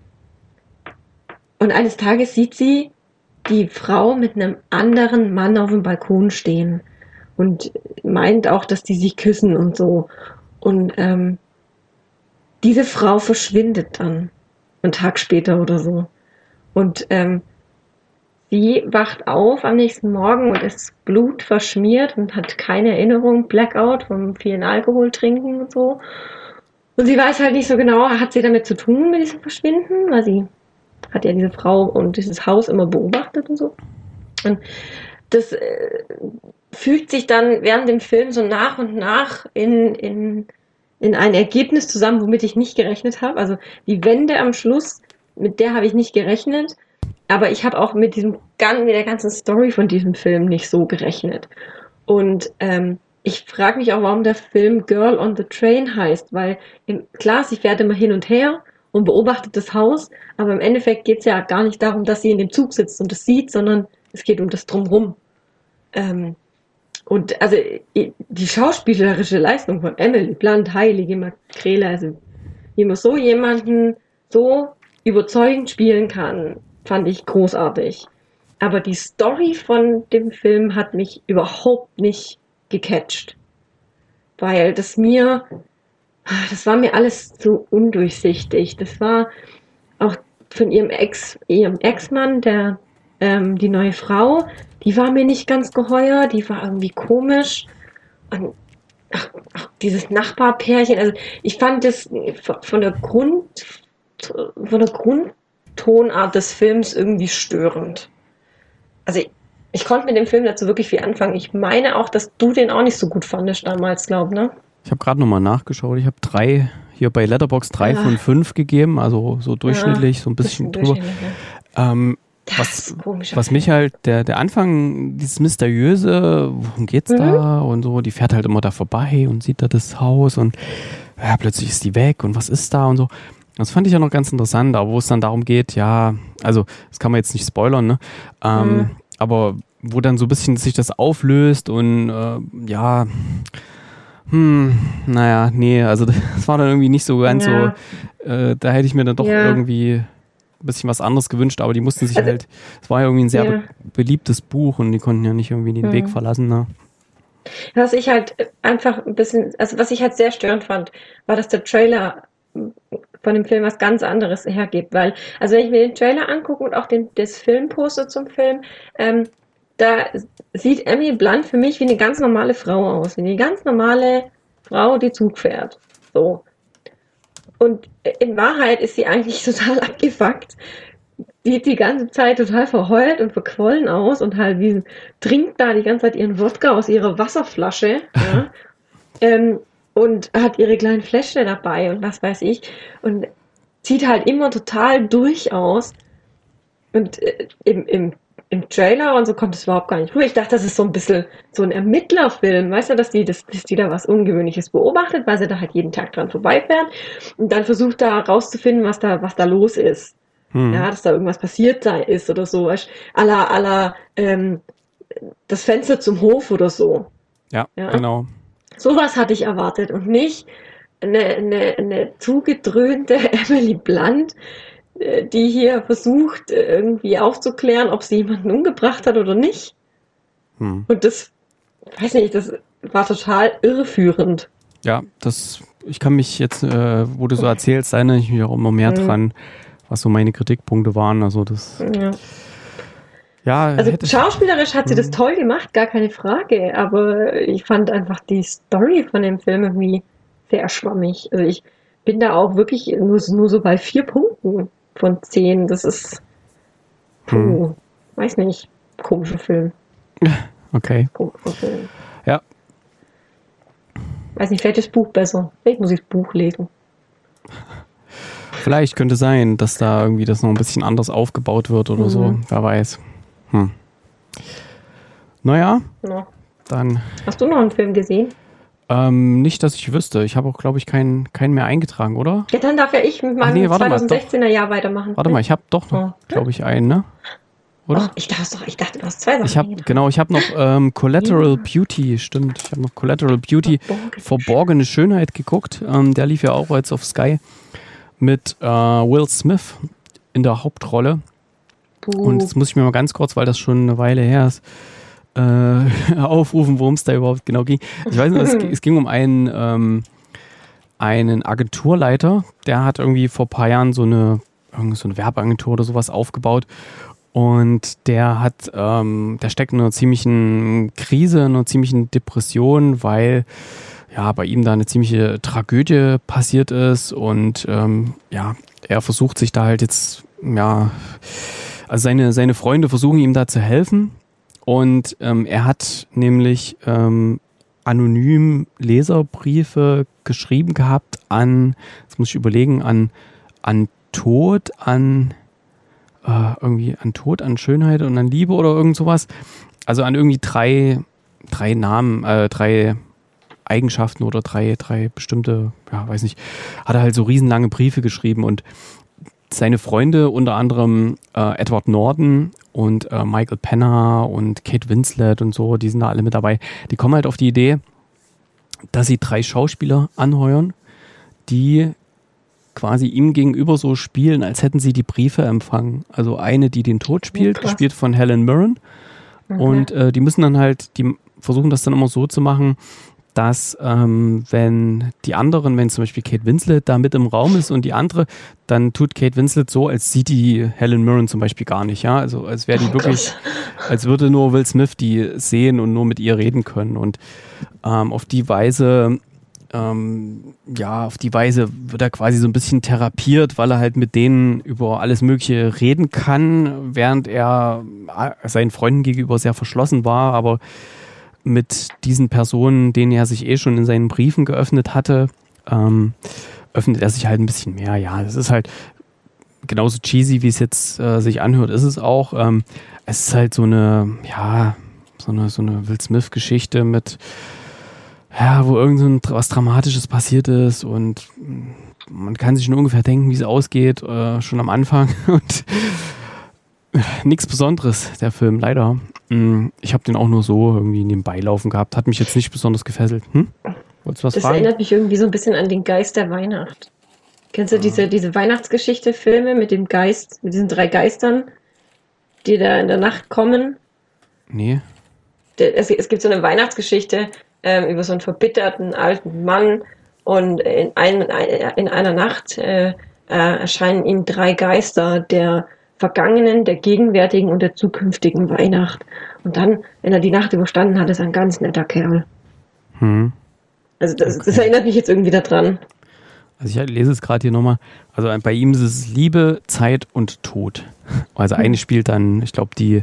eines Tages sieht sie die Frau mit einem anderen Mann auf dem Balkon stehen und meint auch, dass die sich küssen und so. Und diese Frau verschwindet dann einen Tag später oder so. Und sie wacht auf am nächsten Morgen und ist blutverschmiert und hat keine Erinnerung, Blackout vom vielen Alkohol trinken und so. Und sie weiß halt nicht so genau, hat sie damit zu tun mit diesem Verschwinden, weil sie hat ja diese Frau und dieses Haus immer beobachtet und so. Und das fügt sich dann während dem Film so nach und nach in ein Ergebnis zusammen, womit ich nicht gerechnet habe. Also die Wende am Schluss, mit der habe ich nicht gerechnet. Aber ich habe auch mit der ganzen Story von diesem Film nicht so gerechnet. Und ich frage mich auch, warum der Film Girl on the Train heißt. Weil klar, sie fährt immer hin und her und beobachtet das Haus. Aber im Endeffekt geht es ja gar nicht darum, dass sie in dem Zug sitzt und das sieht, sondern es geht um das Drumherum. Und also die schauspielerische Leistung von Emily Blunt, heilige Makrele, also wie man so jemanden so überzeugend spielen kann, fand ich großartig. Aber die Story von dem Film hat mich überhaupt nicht gecatcht. Weil das war mir alles zu undurchsichtig. Das war auch von ihrem Ex-Mann, die neue Frau, die war mir nicht ganz geheuer, die war irgendwie komisch. Und dieses Nachbarpärchen, also ich fand das von der Grundtonart des Films irgendwie störend. Also ich konnte mit dem Film dazu wirklich viel anfangen. Ich meine auch, dass du den auch nicht so gut fandest damals, glaube ich, ne? Ich habe gerade nochmal nachgeschaut. Ich habe hier bei Letterboxd 3 von 5 gegeben, also so durchschnittlich, so ein bisschen drüber. Was mich halt, der Anfang, dieses Mysteriöse, worum geht's da und so, die fährt halt immer da vorbei und sieht da das Haus und ja, plötzlich ist die weg und was ist da und so. Das fand ich ja noch ganz interessant, aber wo es dann darum geht, ja, also das kann man jetzt nicht spoilern, ne? Aber wo dann so ein bisschen sich das auflöst und naja, nee, also das war dann irgendwie nicht so ganz so, da hätte ich mir dann doch irgendwie ein bisschen was anderes gewünscht, aber die mussten sich halt, es war ja irgendwie ein sehr beliebtes Buch und die konnten ja nicht irgendwie den Weg verlassen, ne? Was ich halt einfach ein bisschen, also was ich halt sehr störend fand, war, dass der Trailer von dem Film was ganz anderes hergibt, weil, also wenn ich mir den Trailer angucke und auch das Filmposter zum Film, da sieht Emily Blunt für mich wie eine ganz normale Frau aus, wie eine ganz normale Frau, die Zug fährt, so. Und in Wahrheit ist sie eigentlich total abgefuckt. Sieht die ganze Zeit total verheult und verquollen aus und halt trinkt da die ganze Zeit ihren Wodka aus ihrer Wasserflasche, und hat ihre kleinen Fläschchen dabei und was weiß ich und sieht halt immer total durch aus. Und im Trailer und so kommt es überhaupt gar nicht rüber. Ich dachte, das ist so ein bisschen so ein Ermittlerfilm, weißt du, dass die da was Ungewöhnliches beobachtet, weil sie da halt jeden Tag dran vorbeifährt und dann versucht da rauszufinden, was da los ist. Ja, dass da irgendwas passiert ist oder so, weißt du, à la das Fenster zum Hof oder so. Ja, genau. Sowas hatte ich erwartet und nicht eine zugedröhnte Emily Blunt, die hier versucht, irgendwie aufzuklären, ob sie jemanden umgebracht hat oder nicht. Und das, weiß nicht, das war total irreführend. Ja, ich kann mich jetzt, wo du so erzählst, erinnere ich mich auch immer mehr dran, was so meine Kritikpunkte waren. Also das. Ja, also schauspielerisch hat sie das toll gemacht, gar keine Frage. Aber ich fand einfach die Story von dem Film irgendwie sehr schwammig. Also ich bin da auch wirklich nur so bei 4 Punkten von 10. Das ist, weiß nicht, komischer Film. Okay. Komischer Film. Ja. Weiß nicht, vielleicht das Buch besser. Vielleicht muss ich das Buch lesen. Vielleicht könnte sein, dass da irgendwie das noch ein bisschen anders aufgebaut wird oder so. Wer weiß. Naja, dann. Hast du noch einen Film gesehen? Nicht, dass ich wüsste. Ich habe auch, glaube ich, keinen mehr eingetragen, oder? Ja, dann darf ja ich mit meinem 2016er Jahr weitermachen. Warte mal, ich habe doch noch, glaube ich, einen, ne? Oder? Ach, ich dachte, du hast 2 Sachen. Ich habe noch Collateral Beauty, stimmt. Ich habe noch Collateral Beauty, Verborgene Schönheit geguckt. Der lief ja auch jetzt auf Sky mit Will Smith in der Hauptrolle. Und jetzt muss ich mir mal ganz kurz, weil das schon eine Weile her ist, aufrufen, worum es da überhaupt genau ging. Ich weiß nicht, es ging um einen Agenturleiter, der hat irgendwie vor ein paar Jahren so eine Werbeagentur oder sowas aufgebaut. Und der steckt in einer ziemlichen Krise, in einer ziemlichen Depression, weil ja bei ihm da eine ziemliche Tragödie passiert ist und er versucht sich da halt jetzt, also seine Freunde versuchen ihm da zu helfen und er hat nämlich anonym Leserbriefe geschrieben gehabt an Tod, an Schönheit und an Liebe oder irgend sowas. Also an irgendwie drei Namen, 3 Eigenschaften oder drei bestimmte, weiß nicht, hat er halt so riesenlange Briefe geschrieben und seine Freunde, unter anderem Edward Norton und Michael Pena und Kate Winslet und so, die sind da alle mit dabei. Die kommen halt auf die Idee, dass sie 3 Schauspieler anheuern, die quasi ihm gegenüber so spielen, als hätten sie die Briefe empfangen. Also eine, die den Tod spielt, gespielt von Helen Mirren. Okay. Und die müssen dann halt, die versuchen das dann immer so zu machen, dass wenn zum Beispiel Kate Winslet da mit im Raum ist und die andere, dann tut Kate Winslet so, als sieht die Helen Mirren zum Beispiel gar nicht, ja, also als wäre die wirklich, als würde nur Will Smith die sehen und nur mit ihr reden können und auf die Weise wird er quasi so ein bisschen therapiert, weil er halt mit denen über alles Mögliche reden kann, während er seinen Freunden gegenüber sehr verschlossen war, aber mit diesen Personen, denen er sich schon in seinen Briefen geöffnet hatte, öffnet er sich halt ein bisschen mehr. Ja, es ist halt genauso cheesy, wie es jetzt sich anhört, ist es auch. Es ist halt so eine Will Smith-Geschichte mit, ja, wo was Dramatisches passiert ist und man kann sich schon ungefähr denken, wie es ausgeht, schon am Anfang und nichts Besonderes, der Film, leider. Ich habe den auch nur so irgendwie nebenbei laufen gehabt, hat mich jetzt nicht besonders gefesselt. Wolltest du was Das fragen? erinnert mich irgendwie so ein bisschen an den Geist der Weihnacht. Kennst du diese Weihnachtsgeschichte-Filme mit dem Geist, mit diesen 3 Geistern, die da in der Nacht kommen? Nee. Es gibt so eine Weihnachtsgeschichte über so einen verbitterten alten Mann und in einer Nacht erscheinen ihm 3 Geister der vergangenen, der gegenwärtigen und der zukünftigen Weihnacht. Und dann, wenn er die Nacht überstanden hat, ist er ein ganz netter Kerl. Also das erinnert mich jetzt irgendwie daran. Also ich lese es gerade hier nochmal. Also bei ihm ist es Liebe, Zeit und Tod. Also eine spielt dann, ich glaube wie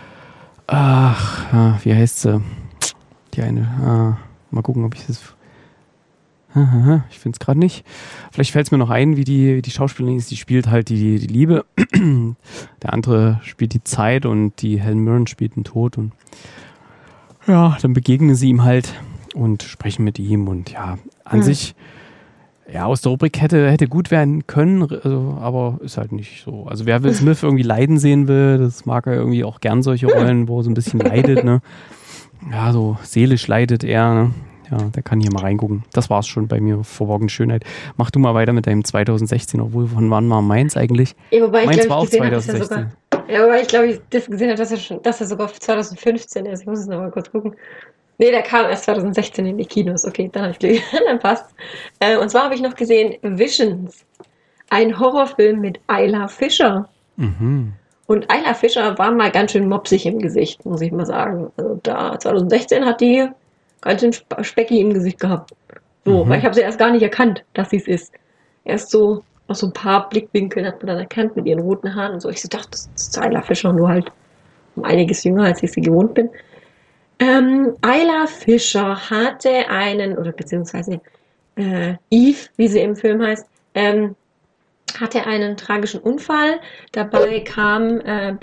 heißt sie? Die eine, mal gucken, ob ich das... Ich finde es gerade nicht. Vielleicht fällt es mir noch ein, wie die Schauspielerin ist. Die spielt halt die Liebe. Der andere spielt die Zeit und die Helen Mirren spielt den Tod. Und ja, dann begegnen sie ihm halt und sprechen mit ihm. Und ja, an sich, ja, aus der Rubrik hätte gut werden können, also, aber ist halt nicht so. Also wer Will Smith irgendwie leiden sehen will, das mag er irgendwie auch gern, solche Rollen, wo er so ein bisschen leidet, ne? Ja, so seelisch leidet er, ne? Ja, der kann hier mal reingucken. Das war's schon bei mir, verborgene Schönheit. Mach du mal weiter mit deinem 2016, obwohl von wann war meins eigentlich? Ja, wobei meins ich war auch gesehen 2016. Wobei ich glaube, ich das gesehen habe, dass er sogar 2015 ist. Ich muss es noch mal kurz gucken. Nee, der kam erst 2016 in die Kinos. Okay, dann habe ich Glück. Dann passt. Und zwar habe ich noch gesehen Visions. Ein Horrorfilm mit Isla Fischer. Und Isla Fischer war mal ganz schön mopsig im Gesicht, muss ich mal sagen. Also da 2016 hat die ganz schön Specki im Gesicht gehabt. So, weil ich habe sie erst gar nicht erkannt, dass sie es ist. Erst so aus so ein paar Blickwinkeln hat man dann erkannt mit ihren roten Haaren und so. Ich so dachte, das ist Isla Fischer, nur halt um einiges jünger, als ich sie gewohnt bin. Isla Fischer hatte einen, oder beziehungsweise Eve, wie sie im Film heißt, hatte einen tragischen Unfall. Dabei kam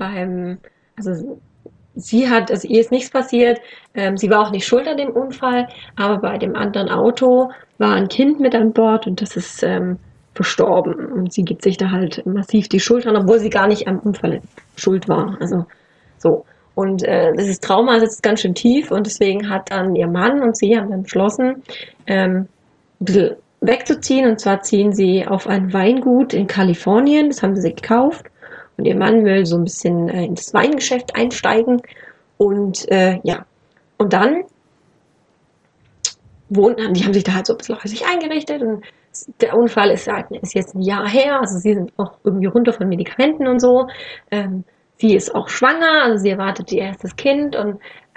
ihr ist nichts passiert. Sie war auch nicht schuld an dem Unfall, aber bei dem anderen Auto war ein Kind mit an Bord und das ist verstorben. Und sie gibt sich da halt massiv die Schuld an, obwohl sie gar nicht am Unfall schuld war. Also so. Und das Trauma sitzt ganz schön tief und deswegen hat dann ihr Mann und sie haben dann beschlossen, ein bisschen wegzuziehen. Und zwar ziehen sie auf ein Weingut in Kalifornien, das haben sie gekauft. Und ihr Mann will so ein bisschen in das Weingeschäft einsteigen. Und und dann die haben sich da halt so ein bisschen häuslich eingerichtet. Und der Unfall ist jetzt ein Jahr her. Also sie sind auch irgendwie runter von Medikamenten und so. Sie ist auch schwanger, also sie erwartet ihr erstes Kind. Und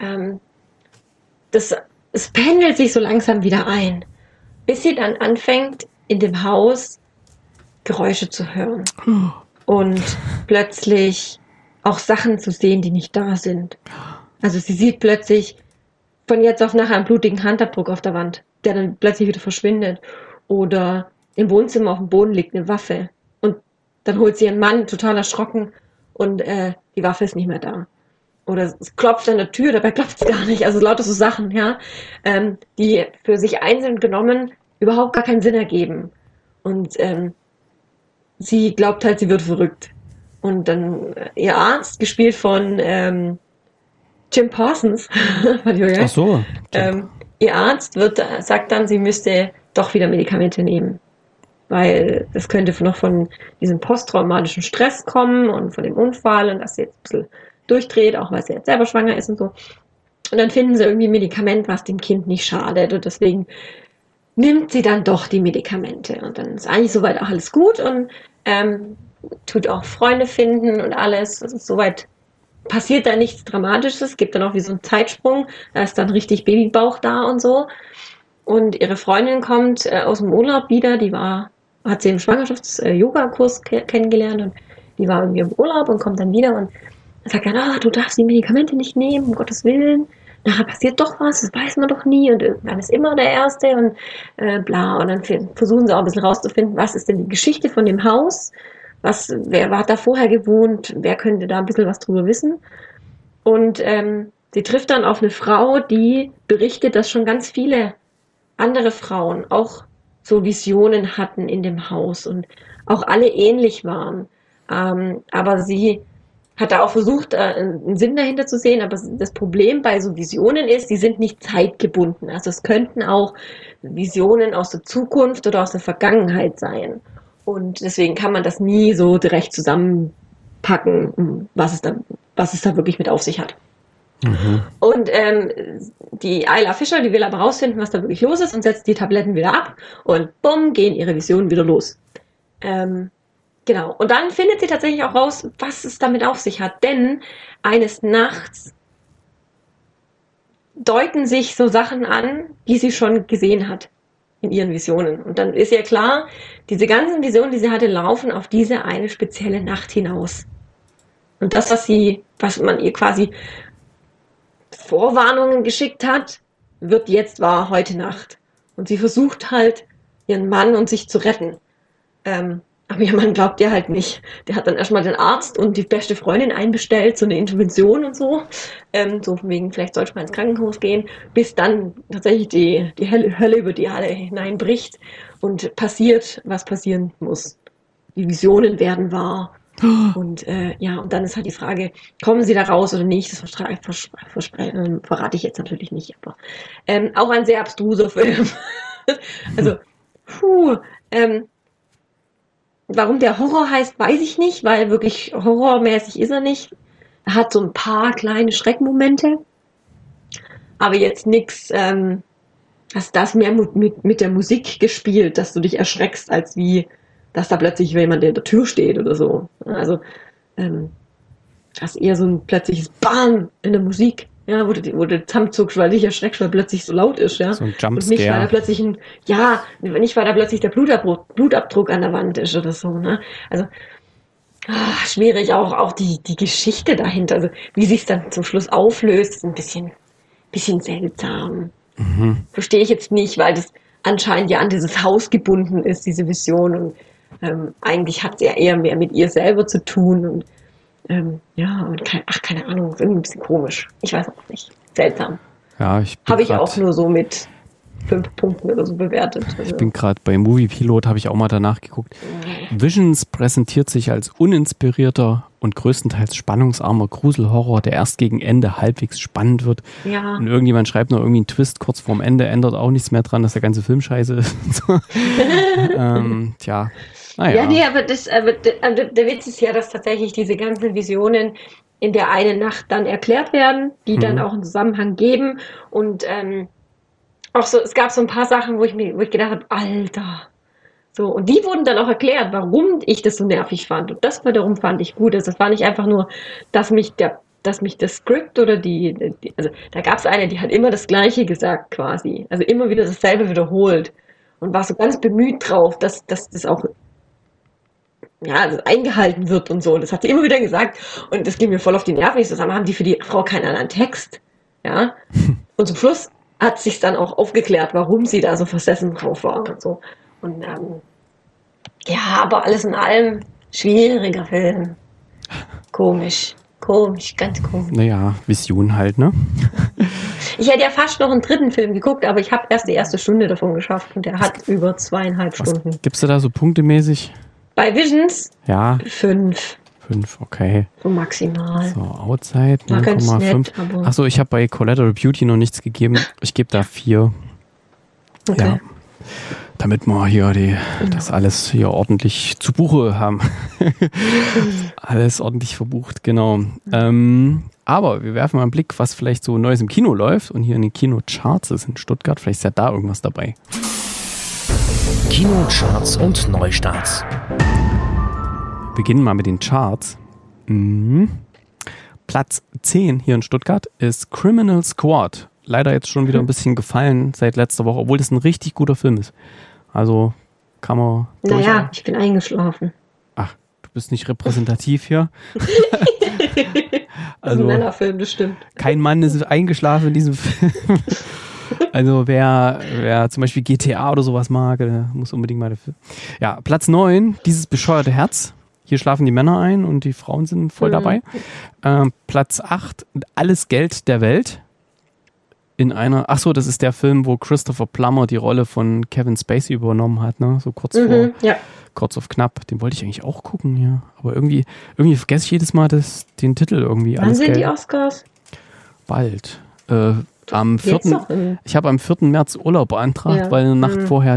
es pendelt sich so langsam wieder ein. Bis sie dann anfängt, in dem Haus Geräusche zu hören. Und plötzlich auch Sachen zu sehen, die nicht da sind. Also sie sieht plötzlich von jetzt auf nachher einen blutigen Handabdruck auf der Wand, der dann plötzlich wieder verschwindet. Oder im Wohnzimmer auf dem Boden liegt eine Waffe. Und dann holt sie ihren Mann total erschrocken und die Waffe ist nicht mehr da. Oder es klopft an der Tür, dabei klopft es gar nicht. Also lauter so Sachen, ja, die für sich einzeln genommen überhaupt gar keinen Sinn ergeben. Und sie glaubt halt, sie wird verrückt. Und dann ihr Arzt, gespielt von Jim Parsons, Ach so. ihr Arzt sagt dann, sie müsste doch wieder Medikamente nehmen. Weil das könnte noch von diesem posttraumatischen Stress kommen und von dem Unfall und dass sie jetzt ein bisschen durchdreht, auch weil sie jetzt selber schwanger ist und so. Und dann finden sie irgendwie ein Medikament, was dem Kind nicht schadet. Und deswegen nimmt sie dann doch die Medikamente. Und dann ist eigentlich soweit auch alles gut und tut auch Freunde finden und alles. Also soweit passiert da nichts Dramatisches. Es gibt dann auch wie so einen Zeitsprung. Da ist dann richtig Babybauch da und so. Und ihre Freundin kommt aus dem Urlaub wieder. Hat sie im Schwangerschafts-Yoga-Kurs kennengelernt und die war irgendwie im Urlaub und kommt dann wieder und sagt dann, du darfst die Medikamente nicht nehmen, um Gottes Willen. passiert doch was, das weiß man doch nie und irgendwann ist immer der Erste und bla. Und dann versuchen sie auch ein bisschen rauszufinden, was ist denn die Geschichte von dem Haus, wer hat da vorher gewohnt, wer könnte da ein bisschen was drüber wissen. Und sie trifft dann auf eine Frau, die berichtet, dass schon ganz viele andere Frauen auch so Visionen hatten in dem Haus und auch alle ähnlich waren. Aber sie hat da auch versucht, einen Sinn dahinter zu sehen, aber das Problem bei so Visionen ist, die sind nicht zeitgebunden. Also es könnten auch Visionen aus der Zukunft oder aus der Vergangenheit sein. Und deswegen kann man das nie so direkt zusammenpacken, was es da wirklich mit auf sich hat. Mhm. Und die Ayla Fischer, die will aber rausfinden, was da wirklich los ist und setzt die Tabletten wieder ab und bumm, gehen ihre Visionen wieder los. Genau. Und dann findet sie tatsächlich auch raus, was es damit auf sich hat. Denn eines Nachts deuten sich so Sachen an, die sie schon gesehen hat in ihren Visionen. Und dann ist ihr klar, diese ganzen Visionen, die sie hatte, laufen auf diese eine spezielle Nacht hinaus. Und das, was man ihr quasi Vorwarnungen geschickt hat, wird jetzt wahr, heute Nacht. Und sie versucht halt, ihren Mann und sich zu retten. Aber ihr Mann glaubt ihr halt nicht. Der hat dann erstmal den Arzt und die beste Freundin einbestellt, so eine Intervention und so. So von wegen, vielleicht sollte man ins Krankenhaus gehen, bis dann tatsächlich die Hölle über die alle hineinbricht und passiert, was passieren muss. Die Visionen werden wahr. Und und dann ist halt die Frage, kommen sie da raus oder nicht? Das verrate ich jetzt natürlich nicht, aber auch ein sehr abstruser Film. Also, warum der Horror heißt, weiß ich nicht, weil wirklich horrormäßig ist er nicht. Er hat so ein paar kleine Schreckmomente, aber jetzt nichts, das mehr mit der Musik gespielt, dass du dich erschreckst, als wie, dass da plötzlich jemand in der Tür steht oder so. Also, das ist eher so ein plötzliches Bam in der Musik, ja, wo du zusammenzuckst, weil dich erschreckst, weil plötzlich so laut ist, ja. So ein Jumpscare. Und nicht, weil da plötzlich nicht, weil da plötzlich der Blutabdruck an der Wand ist oder so, ne. Also, schwierig auch die Geschichte dahinter, also wie sich es dann zum Schluss auflöst, ist ein bisschen seltsam. Mhm. Verstehe ich jetzt nicht, weil das anscheinend ja an dieses Haus gebunden ist, diese Vision, und eigentlich hat es ja eher mehr mit ihr selber zu tun und keine Ahnung, ist irgendwie ein bisschen komisch. Ich weiß auch nicht. Seltsam. Ja, habe ich auch nur so mit 5 Punkten oder so bewertet. Also. Ich bin gerade bei Movie Pilot, habe ich auch mal danach geguckt. Visions präsentiert sich als uninspirierter und größtenteils spannungsarmer Gruselhorror, der erst gegen Ende halbwegs spannend wird. Ja. Und irgendjemand schreibt noch irgendwie einen Twist kurz vorm Ende, ändert auch nichts mehr dran, dass der ganze Film scheiße ist. Tja. Naja. Ja, nee, aber der Witz ist ja, dass tatsächlich diese ganzen Visionen in der einen Nacht dann erklärt werden, die dann auch einen Zusammenhang geben. Und auch so, es gab so ein paar Sachen, wo ich gedacht habe, Alter. So, und die wurden dann auch erklärt, warum ich das so nervig fand. Und das wiederum fand ich gut. Also es war nicht einfach nur, dass mich das Skript oder also da gab es eine, die hat immer das Gleiche gesagt quasi. Also immer wieder dasselbe wiederholt. Und war so ganz bemüht drauf, dass das auch das eingehalten wird und so. Und das hat sie immer wieder gesagt. Und das ging mir voll auf die Nerven. Ich so, haben die für die Frau keinen anderen Text? Ja. Und zum Schluss hat sich's dann auch aufgeklärt, warum sie da so versessen drauf war und so. Und aber alles in allem schwieriger Film. Komisch, ganz komisch. Naja, Vision halt, ne? Ich hätte ja fast noch einen dritten Film geguckt, aber ich habe erst die erste Stunde davon geschafft und der hat über 2,5 Stunden. Gibt's da so punktemäßig? Bei Visions? Ja. 5. 5, okay. So maximal. So, Outside 9,5. Achso, ich habe bei Collateral Beauty noch nichts gegeben. Ich gebe da 4. Okay. Ja. Damit wir hier das alles hier ordentlich zu Buche haben. Alles ordentlich verbucht, genau. Aber wir werfen mal einen Blick, was vielleicht so Neues im Kino läuft und hier in den Kinocharts ist in Stuttgart. Vielleicht ist ja da irgendwas dabei. Kinocharts und Neustarts. Wir beginnen mal mit den Charts. Platz 10 hier in Stuttgart ist Criminal Squad. Leider jetzt schon wieder ein bisschen gefallen seit letzter Woche, obwohl das ein richtig guter Film ist. Also kann man... Naja, ich bin eingeschlafen. Ach, du bist nicht repräsentativ hier. Also ein Männerfilm, das stimmt. kein Mann ist eingeschlafen in diesem Film. Also wer zum Beispiel GTA oder sowas mag, der muss unbedingt mal dafür. Ja, Platz 9, dieses bescheuerte Herz. Hier schlafen die Männer ein und die Frauen sind voll dabei. Platz 8, alles Geld der Welt. Das ist der Film, wo Christopher Plummer die Rolle von Kevin Spacey übernommen hat, ne? So kurz auf knapp. Den wollte ich eigentlich auch gucken, ja. Aber irgendwie vergesse ich jedes Mal den Titel irgendwie. Wann sind die Oscars? Bald. Am 4. Ich habe am 4. März Urlaub beantragt, weil eine Nacht vorher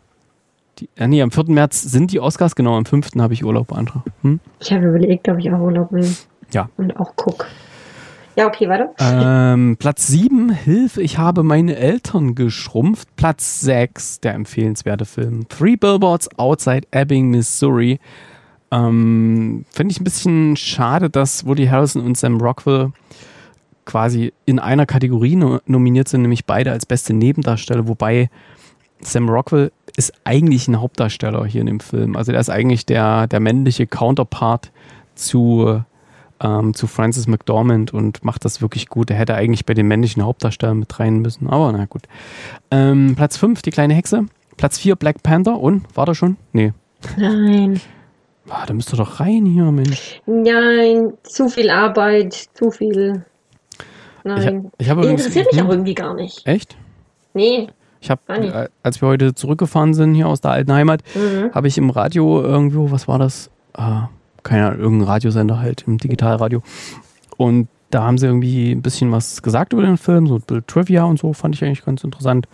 am 4. März sind die Oscars, genau, am 5. habe ich Urlaub beantragt. Ich habe überlegt, ob ich auch Urlaub will. Ja. Und auch guck. Ja, okay, weiter. Platz 7, Hilfe, ich habe meine Eltern geschrumpft. Platz 6, der empfehlenswerte Film. 3 Billboards Outside Ebbing, Missouri. Finde ich ein bisschen schade, dass Woody Harrelson und Sam Rockwell quasi in einer Kategorie nominiert sind, nämlich beide als beste Nebendarsteller, wobei Sam Rockwell ist eigentlich ein Hauptdarsteller hier in dem Film. Also der ist eigentlich der männliche Counterpart zu Frances McDormand und macht das wirklich gut. Er hätte eigentlich bei den männlichen Hauptdarstellern mit rein müssen, aber na gut. Platz 5, die kleine Hexe. Platz 4, Black Panther. Und? War der schon? Nee. Nein. Da müsst ihr doch rein hier, Mensch. Nein, zu viel Arbeit, zu viel... Nein. Ich habe interessiert mich auch irgendwie gar nicht. Echt? Nee. Ich habe, als wir heute zurückgefahren sind hier aus der alten Heimat, habe ich im Radio irgendwo, was war das? Keine Ahnung, irgendein Radiosender halt, im Digitalradio. Und da haben sie irgendwie ein bisschen was gesagt über den Film, so Trivia und so, fand ich eigentlich ganz interessant.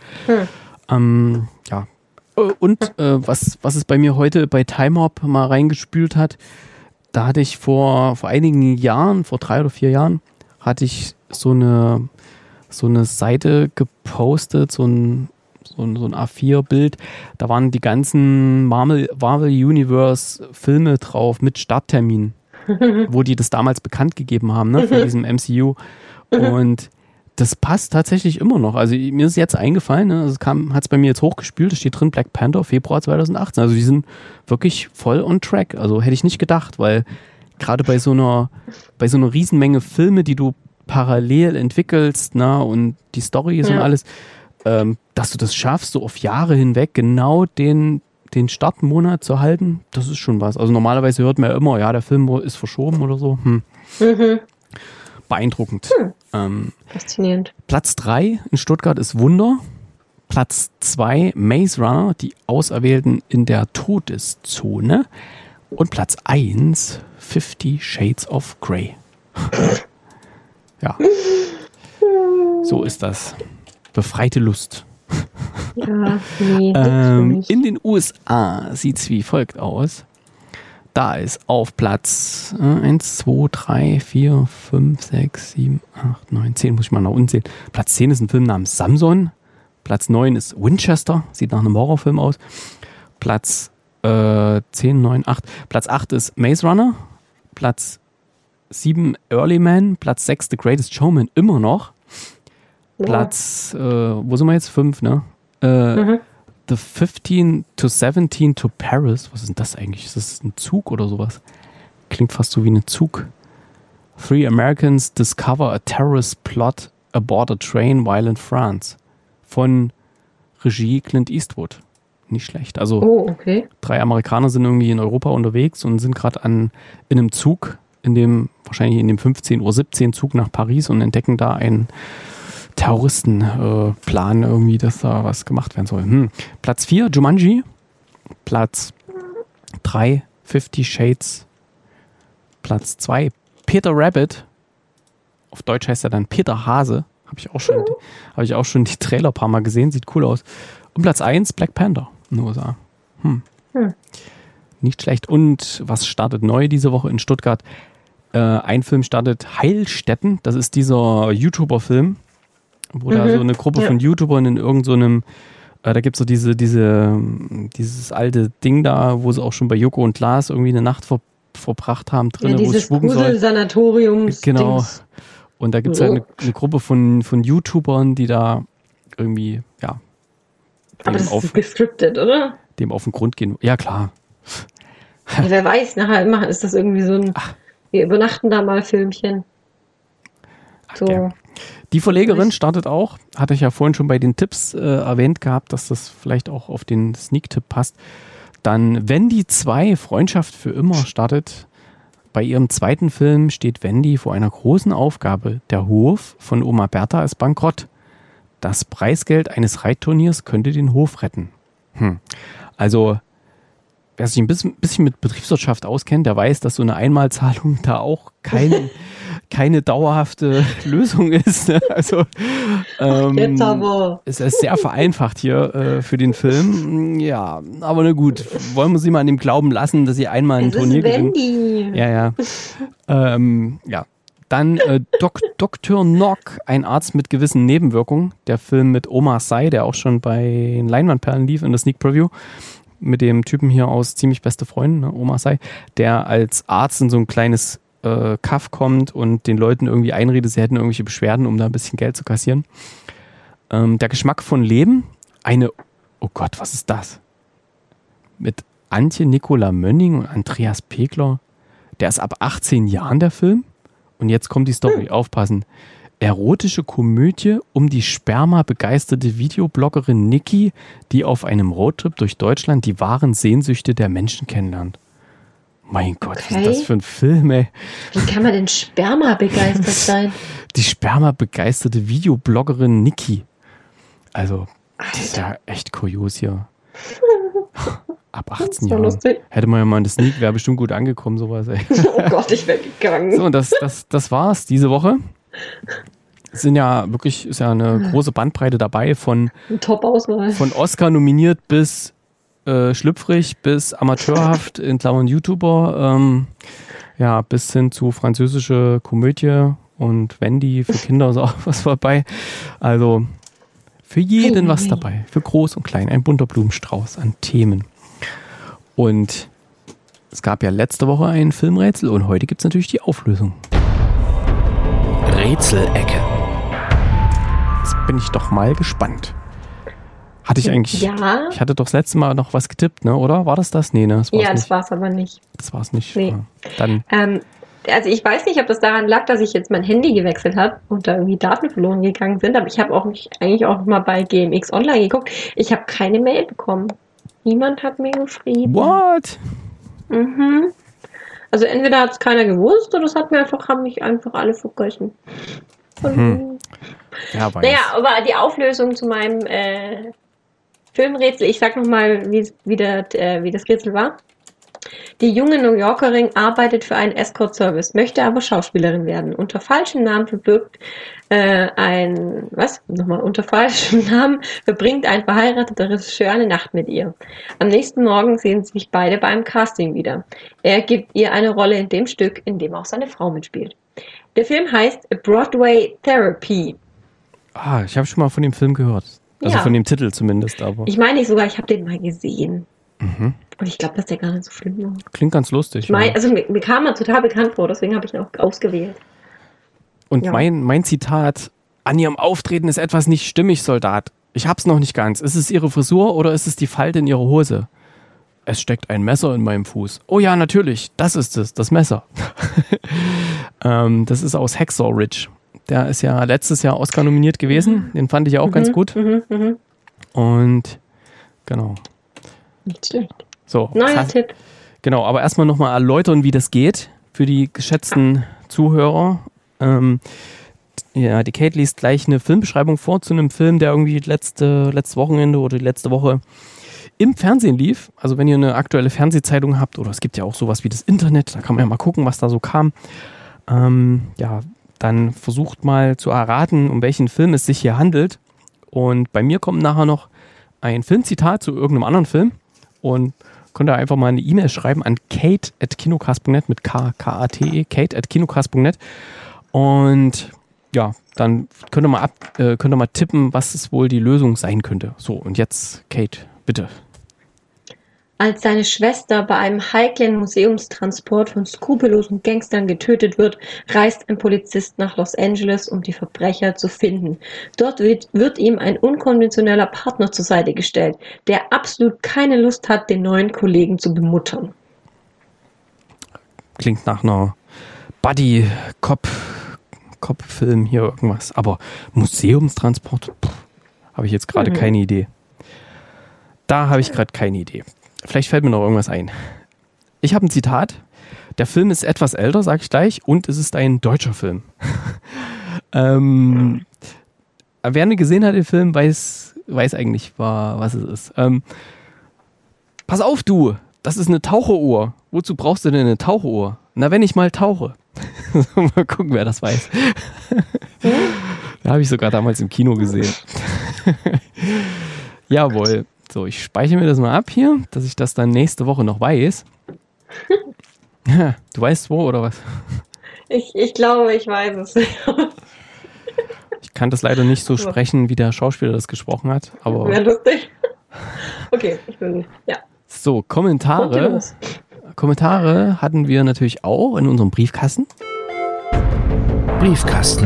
Ja. Und was es bei mir heute bei Time Hop mal reingespült hat, da hatte ich vor einigen Jahren, vor 3 oder 4 Jahren, hatte ich so eine Seite gepostet, so ein A4-Bild. Da waren die ganzen Marvel Universe Filme drauf mit Starttermin, wo die das damals bekannt gegeben haben, ne, von diesem MCU. Und das passt tatsächlich immer noch. Also mir ist jetzt eingefallen, ne, hat es bei mir jetzt hochgespült, da steht drin Black Panther, Februar 2018. Also die sind wirklich voll on track. Also hätte ich nicht gedacht, weil gerade bei so einer Riesenmenge Filme, die du parallel entwickelst, und die Storys und alles, dass du das schaffst, so auf Jahre hinweg genau den Startmonat zu halten, das ist schon was. Also normalerweise hört man ja immer, der Film ist verschoben oder so. Beeindruckend. Faszinierend. Platz 3 in Stuttgart ist Wunder. Platz 2 Maze Runner, die Auserwählten in der Todeszone. Und Platz 1 50 Shades of Grey. Ja. So ist das. Befreite Lust. Ja, nee. In den USA sieht es wie folgt aus. Da ist auf Platz 1, 2, 3, 4, 5, 6, 7, 8, 9, 10, muss ich mal nach unten sehen. Platz 10 ist ein Film namens Samson. Platz 9 ist Winchester, sieht nach einem Horrorfilm aus. Platz 10, 9, 8. Platz 8 ist Maze Runner. Platz 7 Early Man. Platz 6 The Greatest Showman, immer noch. Platz, wo sind wir jetzt? 5, ne? The 15 to 17 to Paris. Was ist denn das eigentlich? Ist das ein Zug oder sowas? Klingt fast so wie ein Zug. 3 Americans discover a terrorist plot aboard a train while in France. Von Regie Clint Eastwood. Nicht schlecht. Also 3 Amerikaner sind irgendwie in Europa unterwegs und sind gerade in einem Zug, wahrscheinlich in dem 15:17 Uhr Zug nach Paris und entdecken da einen Terroristenplan irgendwie, dass da was gemacht werden soll. Platz 4, Jumanji. Platz 3, 50 Shades. Platz 2, Peter Rabbit. Auf Deutsch heißt er dann Peter Hase. Habe ich auch schon die Trailer ein paar Mal gesehen. Sieht cool aus. Und Platz 1, Black Panther in den USA. Nicht schlecht. Und was startet neu diese Woche in Stuttgart? Ein Film startet, Heilstätten. Das ist dieser YouTuber-Film, wo da so eine Gruppe von YouTubern in irgendeinem, da gibt es so dieses alte Ding da, wo sie auch schon bei Joko und Klaas irgendwie eine Nacht verbracht haben drin, wo es spuken soll. Sanatoriums. Genau. Dings. Und da gibt es halt eine Gruppe von YouTubern, die da irgendwie, ja. Aber das ist gescriptet, oder? Dem auf den Grund gehen. Ja, klar. Ja, wer weiß, nachher ist das irgendwie so ein, wir übernachten da mal Filmchen. So. Ja. Die Verlegerin startet auch, hatte ich ja vorhin schon bei den Tipps erwähnt gehabt, dass das vielleicht auch auf den Sneak-Tipp passt. Dann Wendy 2, Freundschaft für immer, startet. Bei ihrem zweiten Film steht Wendy vor einer großen Aufgabe. Der Hof von Oma Bertha ist bankrott. Das Preisgeld eines Reitturniers könnte den Hof retten. Also, wer sich ein bisschen mit Betriebswirtschaft auskennt, der weiß, dass so eine Einmalzahlung da auch keine dauerhafte Lösung ist. Also Jetzt aber. es ist sehr vereinfacht hier für den Film. Ja, aber na gut, wollen wir sie mal an dem Glauben lassen, dass sie einmal ein Turnier gewinnt. Wendy. Ja. Ja. Dann Dr. Nock, ein Arzt mit gewissen Nebenwirkungen. Der Film mit Omar Sy, der auch schon bei Leinwandperlen lief in der Sneak Preview. Mit dem Typen hier aus Ziemlich beste Freunde, ne, Omar Sy, der als Arzt in so ein kleines Kaff kommt und den Leuten irgendwie einredet, sie hätten irgendwelche Beschwerden, um da ein bisschen Geld zu kassieren. Der Geschmack von Leben, oh Gott, was ist das? Mit Antje Nicola Mönning und Andreas Pegler. Der ist ab 18 Jahren, der Film. Und jetzt kommt die Story, aufpassen. Erotische Komödie um die sperma-begeisterte Videobloggerin Niki, die auf einem Roadtrip durch Deutschland die wahren Sehnsüchte der Menschen kennenlernt. Mein Gott, was ist das für ein Film, ey? Wie kann man denn Sperma begeistert sein? Die sperma-begeisterte Videobloggerin Niki. Also, das ist ja echt kurios hier. Ab 18 Jahren. Lustig. Hätte man ja mal in der Sneak, wäre bestimmt gut angekommen, sowas, ey. Oh Gott, ich wäre gegangen. So, und das war's diese Woche. Ist ja eine große Bandbreite dabei von Top-Auswahl. Von Oscar nominiert bis schlüpfrig, bis amateurhaft, in Klammern YouTuber, bis hin zu französische Komödie und Wendy für Kinder ist auch was dabei. Also für jeden was dabei, für groß und klein, ein bunter Blumenstrauß an Themen. Und es gab ja letzte Woche ein Filmrätsel und heute gibt es natürlich die Auflösung. Rätselecke. Jetzt bin ich doch mal gespannt. Hatte ich eigentlich. Ja. Ich hatte doch das letzte Mal noch was getippt, ne? Oder? War das das? Nee, ne? Das war's Ja, nicht. das war's aber nicht. Das war's nicht. Nee. Ja. Dann. Also ich weiß nicht, ob das daran lag, dass ich jetzt mein Handy gewechselt habe und da irgendwie Daten verloren gegangen sind, aber ich habe eigentlich auch mal bei GMX Online geguckt. Ich habe keine Mail bekommen. Niemand hat mir geschrieben. What? Mhm. Also entweder hat es keiner gewusst oder haben mich einfach alle vergessen. Ja, weiß. Naja, aber die Auflösung zu meinem Filmrätsel, ich sag nochmal, wie das Rätsel war. Die junge New Yorkerin arbeitet für einen Escort-Service, möchte aber Schauspielerin werden. Unter falschem Namen verbringt ein verheirateter Regisseur eine Nacht mit ihr. Am nächsten Morgen sehen sich beide beim Casting wieder. Er gibt ihr eine Rolle in dem Stück, in dem auch seine Frau mitspielt. Der Film heißt Broadway Therapy. Ich habe schon mal von dem Film gehört. Also von dem Titel zumindest, aber. Ich meine sogar, ich habe den mal gesehen. Mhm. Und ich glaube, dass der gar nicht so schlimm war. Klingt ganz lustig. Mir kam er total bekannt vor, deswegen habe ich ihn auch ausgewählt. Und mein Zitat: An ihrem Auftreten ist etwas nicht stimmig, Soldat. Ich hab's noch nicht ganz. Ist es ihre Frisur oder ist es die Falte in ihrer Hose? Es steckt ein Messer in meinem Fuß. Oh ja, natürlich. Das ist es, das Messer. Das ist aus Hacksaw Ridge. Der ist ja letztes Jahr Oscar nominiert gewesen. Den fand ich ja auch ganz gut. Und genau. Nicht schlecht. So, Neuer Tipp. Genau, aber erstmal nochmal erläutern, wie das geht für die geschätzten Zuhörer. Die Kate liest gleich eine Filmbeschreibung vor zu einem Film, der irgendwie letztes Wochenende oder die letzte Woche im Fernsehen lief. Also wenn ihr eine aktuelle Fernsehzeitung habt, oder es gibt ja auch sowas wie das Internet, da kann man ja mal gucken, was da so kam. Dann versucht mal zu erraten, um welchen Film es sich hier handelt. Und bei mir kommt nachher noch ein Filmzitat zu irgendeinem anderen Film. Und könnt ihr einfach mal eine E-Mail schreiben an kate@kinocast.net mit K-A-T-E, kate@kinocast.net. Und ja, dann könnt ihr mal tippen, was es wohl die Lösung sein könnte. So, und jetzt, Kate, bitte. Als seine Schwester bei einem heiklen Museumstransport von skrupellosen Gangstern getötet wird, reist ein Polizist nach Los Angeles, um die Verbrecher zu finden. Dort wird ihm ein unkonventioneller Partner zur Seite gestellt, der absolut keine Lust hat, den neuen Kollegen zu bemuttern. Klingt nach einer Robocop-Film hier irgendwas. Aber Museumstransport, habe ich jetzt gerade keine Idee. Da habe ich gerade keine Idee. Vielleicht fällt mir noch irgendwas ein. Ich habe ein Zitat. Der Film ist etwas älter, sage ich gleich, und es ist ein deutscher Film. Wer ihn gesehen hat, den Film, weiß eigentlich, was es ist. Pass auf, du, das ist eine Taucheruhr. Wozu brauchst du denn eine Taucheruhr? Na, wenn ich mal tauche. Mal gucken, wer das weiß. Da habe ich sogar damals im Kino gesehen. Jawohl. So, ich speichere mir das mal ab hier, dass ich das dann nächste Woche noch weiß. Ja, du weißt wo, oder was? Ich glaube, ich weiß es. Ich kann das leider nicht so sprechen, wie der Schauspieler das gesprochen hat. Aber wäre lustig. Okay, ja. So, Kommentare hatten wir natürlich auch in unserem Briefkasten. Briefkasten.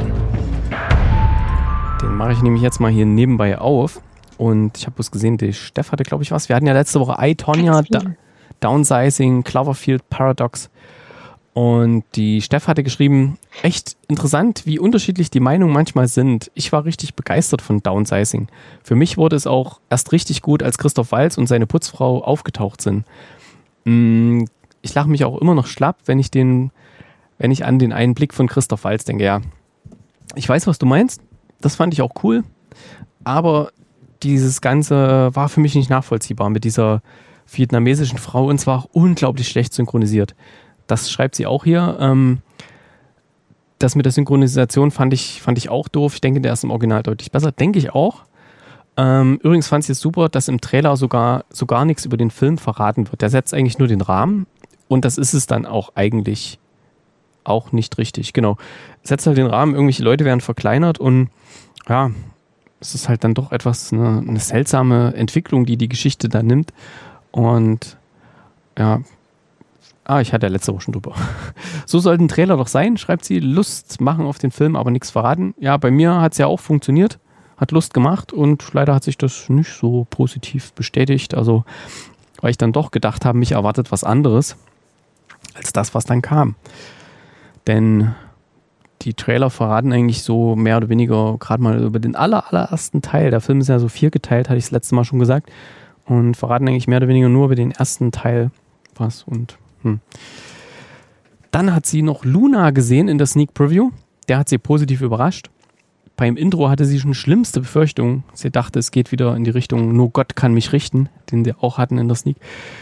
Den mache ich nämlich jetzt mal hier nebenbei auf. Und ich habe bloß gesehen, die Steff hatte, glaube ich, was. Wir hatten ja letzte Woche I, Tonya, Downsizing, Cloverfield Paradox. Und die Steff hatte geschrieben, echt interessant, wie unterschiedlich die Meinungen manchmal sind. Ich war richtig begeistert von Downsizing. Für mich wurde es auch erst richtig gut, als Christoph Waltz und seine Putzfrau aufgetaucht sind. Ich lache mich auch immer noch schlapp, wenn ich an den einen Blick von Christoph Waltz denke. Ja, ich weiß, was du meinst. Das fand ich auch cool. Aber dieses Ganze war für mich nicht nachvollziehbar mit dieser vietnamesischen Frau, und zwar auch unglaublich schlecht synchronisiert. Das schreibt sie auch hier. Das mit der Synchronisation fand ich auch doof. Ich denke, der ist im Original deutlich besser. Denke ich auch. Übrigens fand ich es super, dass im Trailer so gar nichts über den Film verraten wird. Der setzt eigentlich nur den Rahmen, und das ist es dann auch eigentlich auch nicht richtig. Genau. Setzt halt den Rahmen, irgendwelche Leute werden verkleinert, und ja, es ist halt dann doch etwas eine seltsame Entwicklung, die Geschichte da nimmt. Und ja, ich hatte ja letzte Woche schon drüber. So sollte ein Trailer doch sein, schreibt sie. Lust machen auf den Film, aber nichts verraten. Ja, bei mir hat es ja auch funktioniert. Hat Lust gemacht, und leider hat sich das nicht so positiv bestätigt. Also, weil ich dann doch gedacht habe, mich erwartet was anderes als das, was dann kam. Denn die Trailer verraten eigentlich so mehr oder weniger gerade mal über den allerersten Teil. Der Film ist ja so 4 geteilt, hatte ich das letzte Mal schon gesagt. Und verraten eigentlich mehr oder weniger nur über den ersten Teil was. Und dann hat sie noch Luna gesehen in der Sneak Preview. Der hat sie positiv überrascht. Beim Intro hatte sie schon schlimmste Befürchtungen. Sie dachte, es geht wieder in die Richtung Nur Gott kann mich richten, den wir auch hatten in der Sneak.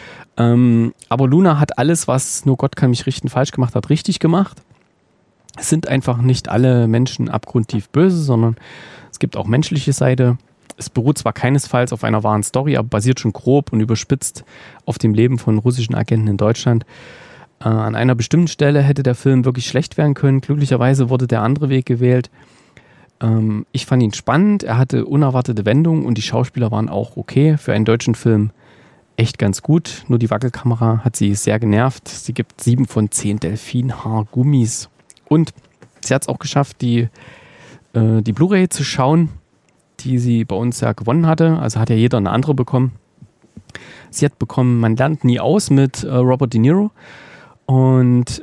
Aber Luna hat alles, was Nur Gott kann mich richten falsch gemacht hat, richtig gemacht. Es sind einfach nicht alle Menschen abgrundtief böse, sondern es gibt auch menschliche Seite. Es beruht zwar keinesfalls auf einer wahren Story, aber basiert schon grob und überspitzt auf dem Leben von russischen Agenten in Deutschland. An einer bestimmten Stelle hätte der Film wirklich schlecht werden können. Glücklicherweise wurde der andere Weg gewählt. Ich fand ihn spannend, er hatte unerwartete Wendungen, und die Schauspieler waren auch okay. Für einen deutschen Film echt ganz gut. Nur die Wackelkamera hat sie sehr genervt. Sie gibt 7 von 10 Delfinhaargummis. Und sie hat es auch geschafft, die Blu-ray zu schauen, die sie bei uns ja gewonnen hatte. Also hat ja jeder eine andere bekommen. Sie hat bekommen Man lernt nie aus mit Robert De Niro. Und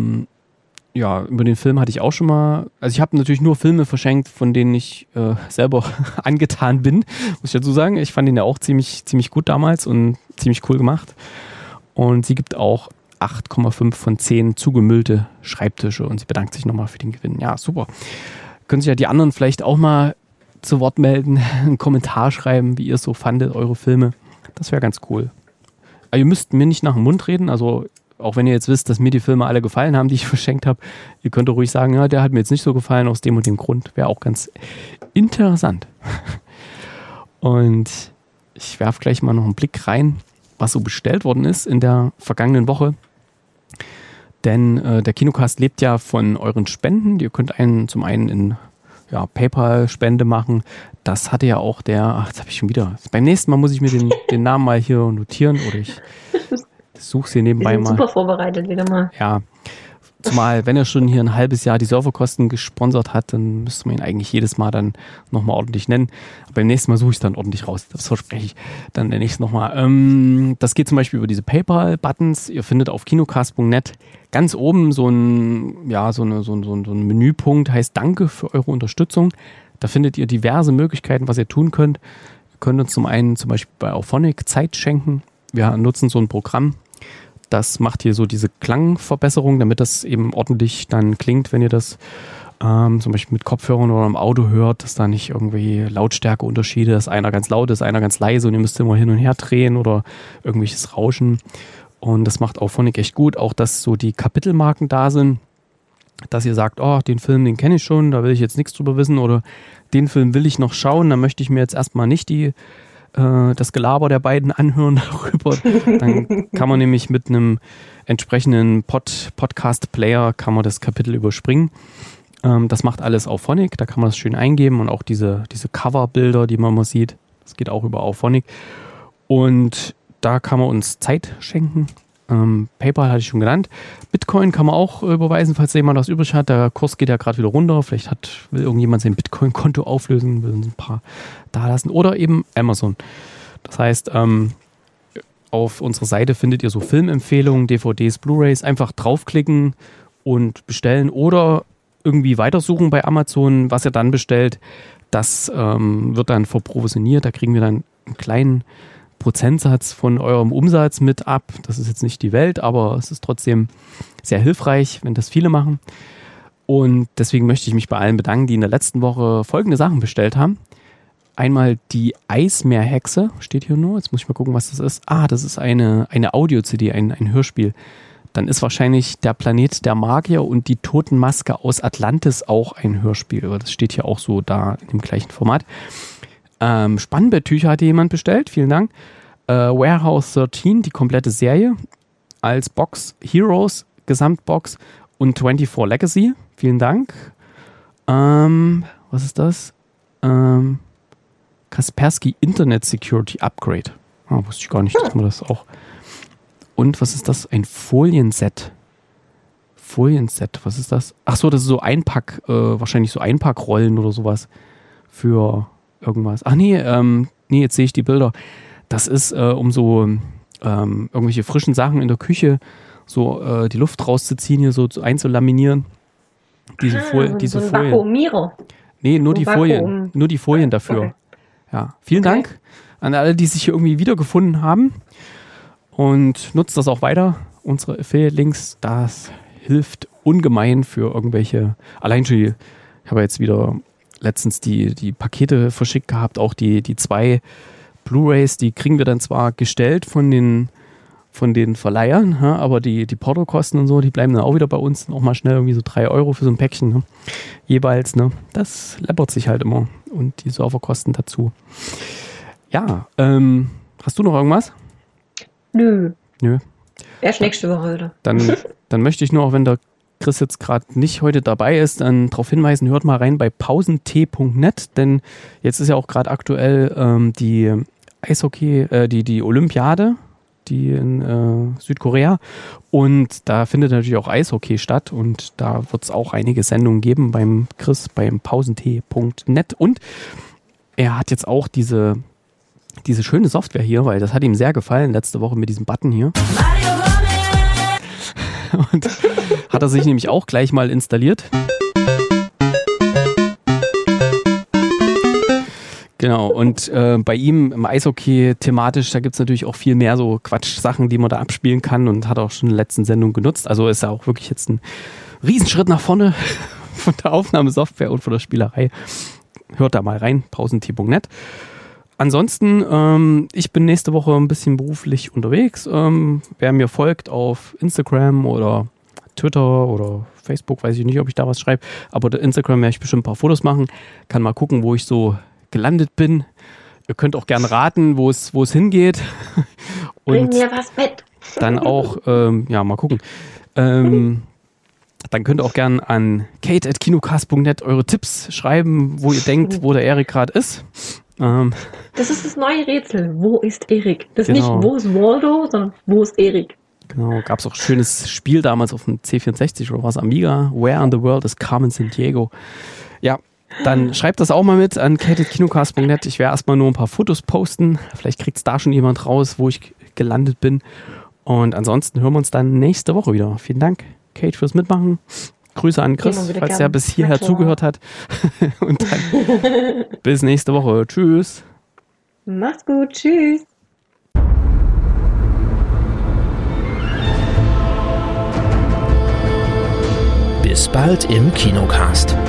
über den Film hatte ich auch schon mal, also ich habe natürlich nur Filme verschenkt, von denen ich selber angetan bin, muss ich dazu sagen. Ich fand ihn ja auch ziemlich gut damals und ziemlich cool gemacht. Und sie gibt auch 8,5 von 10 zugemüllte Schreibtische, und sie bedankt sich nochmal für den Gewinn. Ja, super. Können sich ja die anderen vielleicht auch mal zu Wort melden, einen Kommentar schreiben, wie ihr es so fandet, eure Filme. Das wäre ganz cool. Aber ihr müsst mir nicht nach dem Mund reden, also auch wenn ihr jetzt wisst, dass mir die Filme alle gefallen haben, die ich verschenkt habe, ihr könnt doch ruhig sagen, ja, der hat mir jetzt nicht so gefallen, aus dem und dem Grund. Wäre auch ganz interessant. Und ich werfe gleich mal noch einen Blick rein, was so bestellt worden ist in der vergangenen Woche. Denn der Kinocast lebt ja von euren Spenden. Ihr könnt zum einen in PayPal-Spende machen. Das hatte ja auch jetzt habe ich schon wieder. Beim nächsten Mal muss ich mir den Namen mal hier notieren, oder ich suche sie nebenbei mal. Super vorbereitet wieder mal. Ja, Zumal, wenn er schon hier ein halbes Jahr die Serverkosten gesponsert hat, dann müsste man ihn eigentlich jedes Mal dann nochmal ordentlich nennen. Aber beim nächsten Mal suche ich es dann ordentlich raus. Das verspreche ich dann der nächsten nochmal. Das geht zum Beispiel über diese PayPal-Buttons. Ihr findet auf kinocast.net ganz oben so ein Menüpunkt, heißt Danke für eure Unterstützung. Da findet ihr diverse Möglichkeiten, was ihr tun könnt. Ihr könnt uns zum einen zum Beispiel bei Auphonic Zeit schenken. Wir nutzen so ein Programm. Das macht hier so diese Klangverbesserung, damit das eben ordentlich dann klingt, wenn ihr das zum Beispiel mit Kopfhörern oder im Auto hört, dass da nicht irgendwie Lautstärkeunterschiede, dass einer ganz laut ist, einer ganz leise und ihr müsst immer hin und her drehen oder irgendwelches Rauschen. Und das macht Auphonic echt gut. Auch, dass so die Kapitelmarken da sind, dass ihr sagt, oh, den Film, den kenne ich schon, da will ich jetzt nichts drüber wissen oder den Film will ich noch schauen, da möchte ich mir jetzt erstmal nicht das Gelaber der beiden anhören darüber. Dann kann man nämlich mit einem entsprechenden Podcast-Player kann man das Kapitel überspringen. Das macht alles Auphonic, da kann man das schön eingeben und auch diese Coverbilder, die man mal sieht, das geht auch über Auphonic. Und da kann man uns Zeit schenken. PayPal hatte ich schon genannt. Bitcoin kann man auch überweisen, falls jemand was übrig hat. Der Kurs geht ja gerade wieder runter. Vielleicht will irgendjemand sein Bitcoin-Konto auflösen, will uns ein paar da lassen. Oder eben Amazon. Das heißt, auf unserer Seite findet ihr so Filmempfehlungen, DVDs, Blu-rays. Einfach draufklicken und bestellen oder irgendwie weitersuchen bei Amazon. Was ihr dann bestellt, das wird dann verprovisioniert. Da kriegen wir dann einen kleinen Prozentsatz von eurem Umsatz mit ab. Das ist jetzt nicht die Welt, aber es ist trotzdem sehr hilfreich, wenn das viele machen. Und deswegen möchte ich mich bei allen bedanken, die in der letzten Woche folgende Sachen bestellt haben. Einmal die Eismeerhexe, steht hier nur. Jetzt muss ich mal gucken, was das ist. Das ist eine Audio-CD, ein Hörspiel. Dann ist wahrscheinlich der Planet der Magier und die Totenmaske aus Atlantis auch ein Hörspiel. Das steht hier auch so da in dem gleichen Format. Spannbetttücher hatte jemand bestellt, vielen Dank. Warehouse 13, die komplette Serie als Box, Heroes, Gesamtbox und 24 Legacy, vielen Dank. Was ist das? Kaspersky Internet Security Upgrade. Wusste ich gar nicht, dass man das auch. Und was ist das? Ein Folienset. Was ist das? Ach so, das ist so wahrscheinlich so Einpackrollen oder sowas für irgendwas. Jetzt sehe ich die Bilder. Das ist, um so irgendwelche frischen Sachen in der Küche so die Luft rauszuziehen, hier so einzulaminieren. Diese Folien. Vakuumierer. Nee, nur die Folien. Nur die Folien dafür. Okay. Ja. Vielen Dank an alle, die sich hier irgendwie wiedergefunden haben. Und nutzt das auch weiter. Unsere Affiliate-Links, das hilft ungemein für irgendwelche. Allein schon, ich habe jetzt wieder letztens die Pakete verschickt gehabt, auch die 2 Blu-rays, die kriegen wir dann zwar gestellt von den Verleihern, aber die Portokosten und so, die bleiben dann auch wieder bei uns, noch mal schnell irgendwie so 3 Euro für so ein Päckchen, jeweils, das läppert sich halt immer und die Serverkosten dazu. Ja, hast du noch irgendwas? Nö. Erst nächste Woche, oder? Dann möchte ich nur, auch wenn der Chris jetzt gerade nicht heute dabei ist, dann darauf hinweisen, hört mal rein bei pausent.net, denn jetzt ist ja auch gerade aktuell die Eishockey, die Olympiade, die in Südkorea, und da findet natürlich auch Eishockey statt und da wird es auch einige Sendungen geben beim Chris, beim pausent.net, und er hat jetzt auch diese schöne Software hier, weil das hat ihm sehr gefallen letzte Woche mit diesem Button hier. Und hat er sich nämlich auch gleich mal installiert. Genau, und bei ihm im Eishockey thematisch, da gibt es natürlich auch viel mehr so Quatsch-Sachen, die man da abspielen kann, und hat auch schon in der letzten Sendung genutzt. Also ist ja auch wirklich jetzt ein Riesenschritt nach vorne von der Aufnahmesoftware und von der Spielerei. Hört da mal rein, pausent.net. Ansonsten, ich bin nächste Woche ein bisschen beruflich unterwegs. Wer mir folgt auf Instagram oder Twitter oder Facebook, weiß ich nicht, ob ich da was schreibe, aber der Instagram werde ich bestimmt ein paar Fotos machen. Kann mal gucken, wo ich so gelandet bin. Ihr könnt auch gerne raten, wo es hingeht. Und bring mir was mit. Dann auch, mal gucken. Dann könnt ihr auch gerne an kate@kinocast.net eure Tipps schreiben, wo ihr denkt, wo der Erik gerade ist. Das ist das neue Rätsel. Wo ist Erik? Das ist genau. nicht, wo ist Waldo, sondern wo ist Erik? Genau, gab es auch ein schönes Spiel damals auf dem C64 oder was, Amiga. Where in the World is Carmen Sandiego? Ja, dann schreibt das auch mal mit an kate@kinocast.net. Ich werde erstmal nur ein paar Fotos posten. Vielleicht kriegt es da schon jemand raus, wo ich gelandet bin. Und ansonsten hören wir uns dann nächste Woche wieder. Vielen Dank, Kate, fürs Mitmachen. Grüße an Chris, falls er bis hierher zugehört hat. Und dann bis nächste Woche. Tschüss. Macht's gut. Tschüss. Bis bald im Kinocast.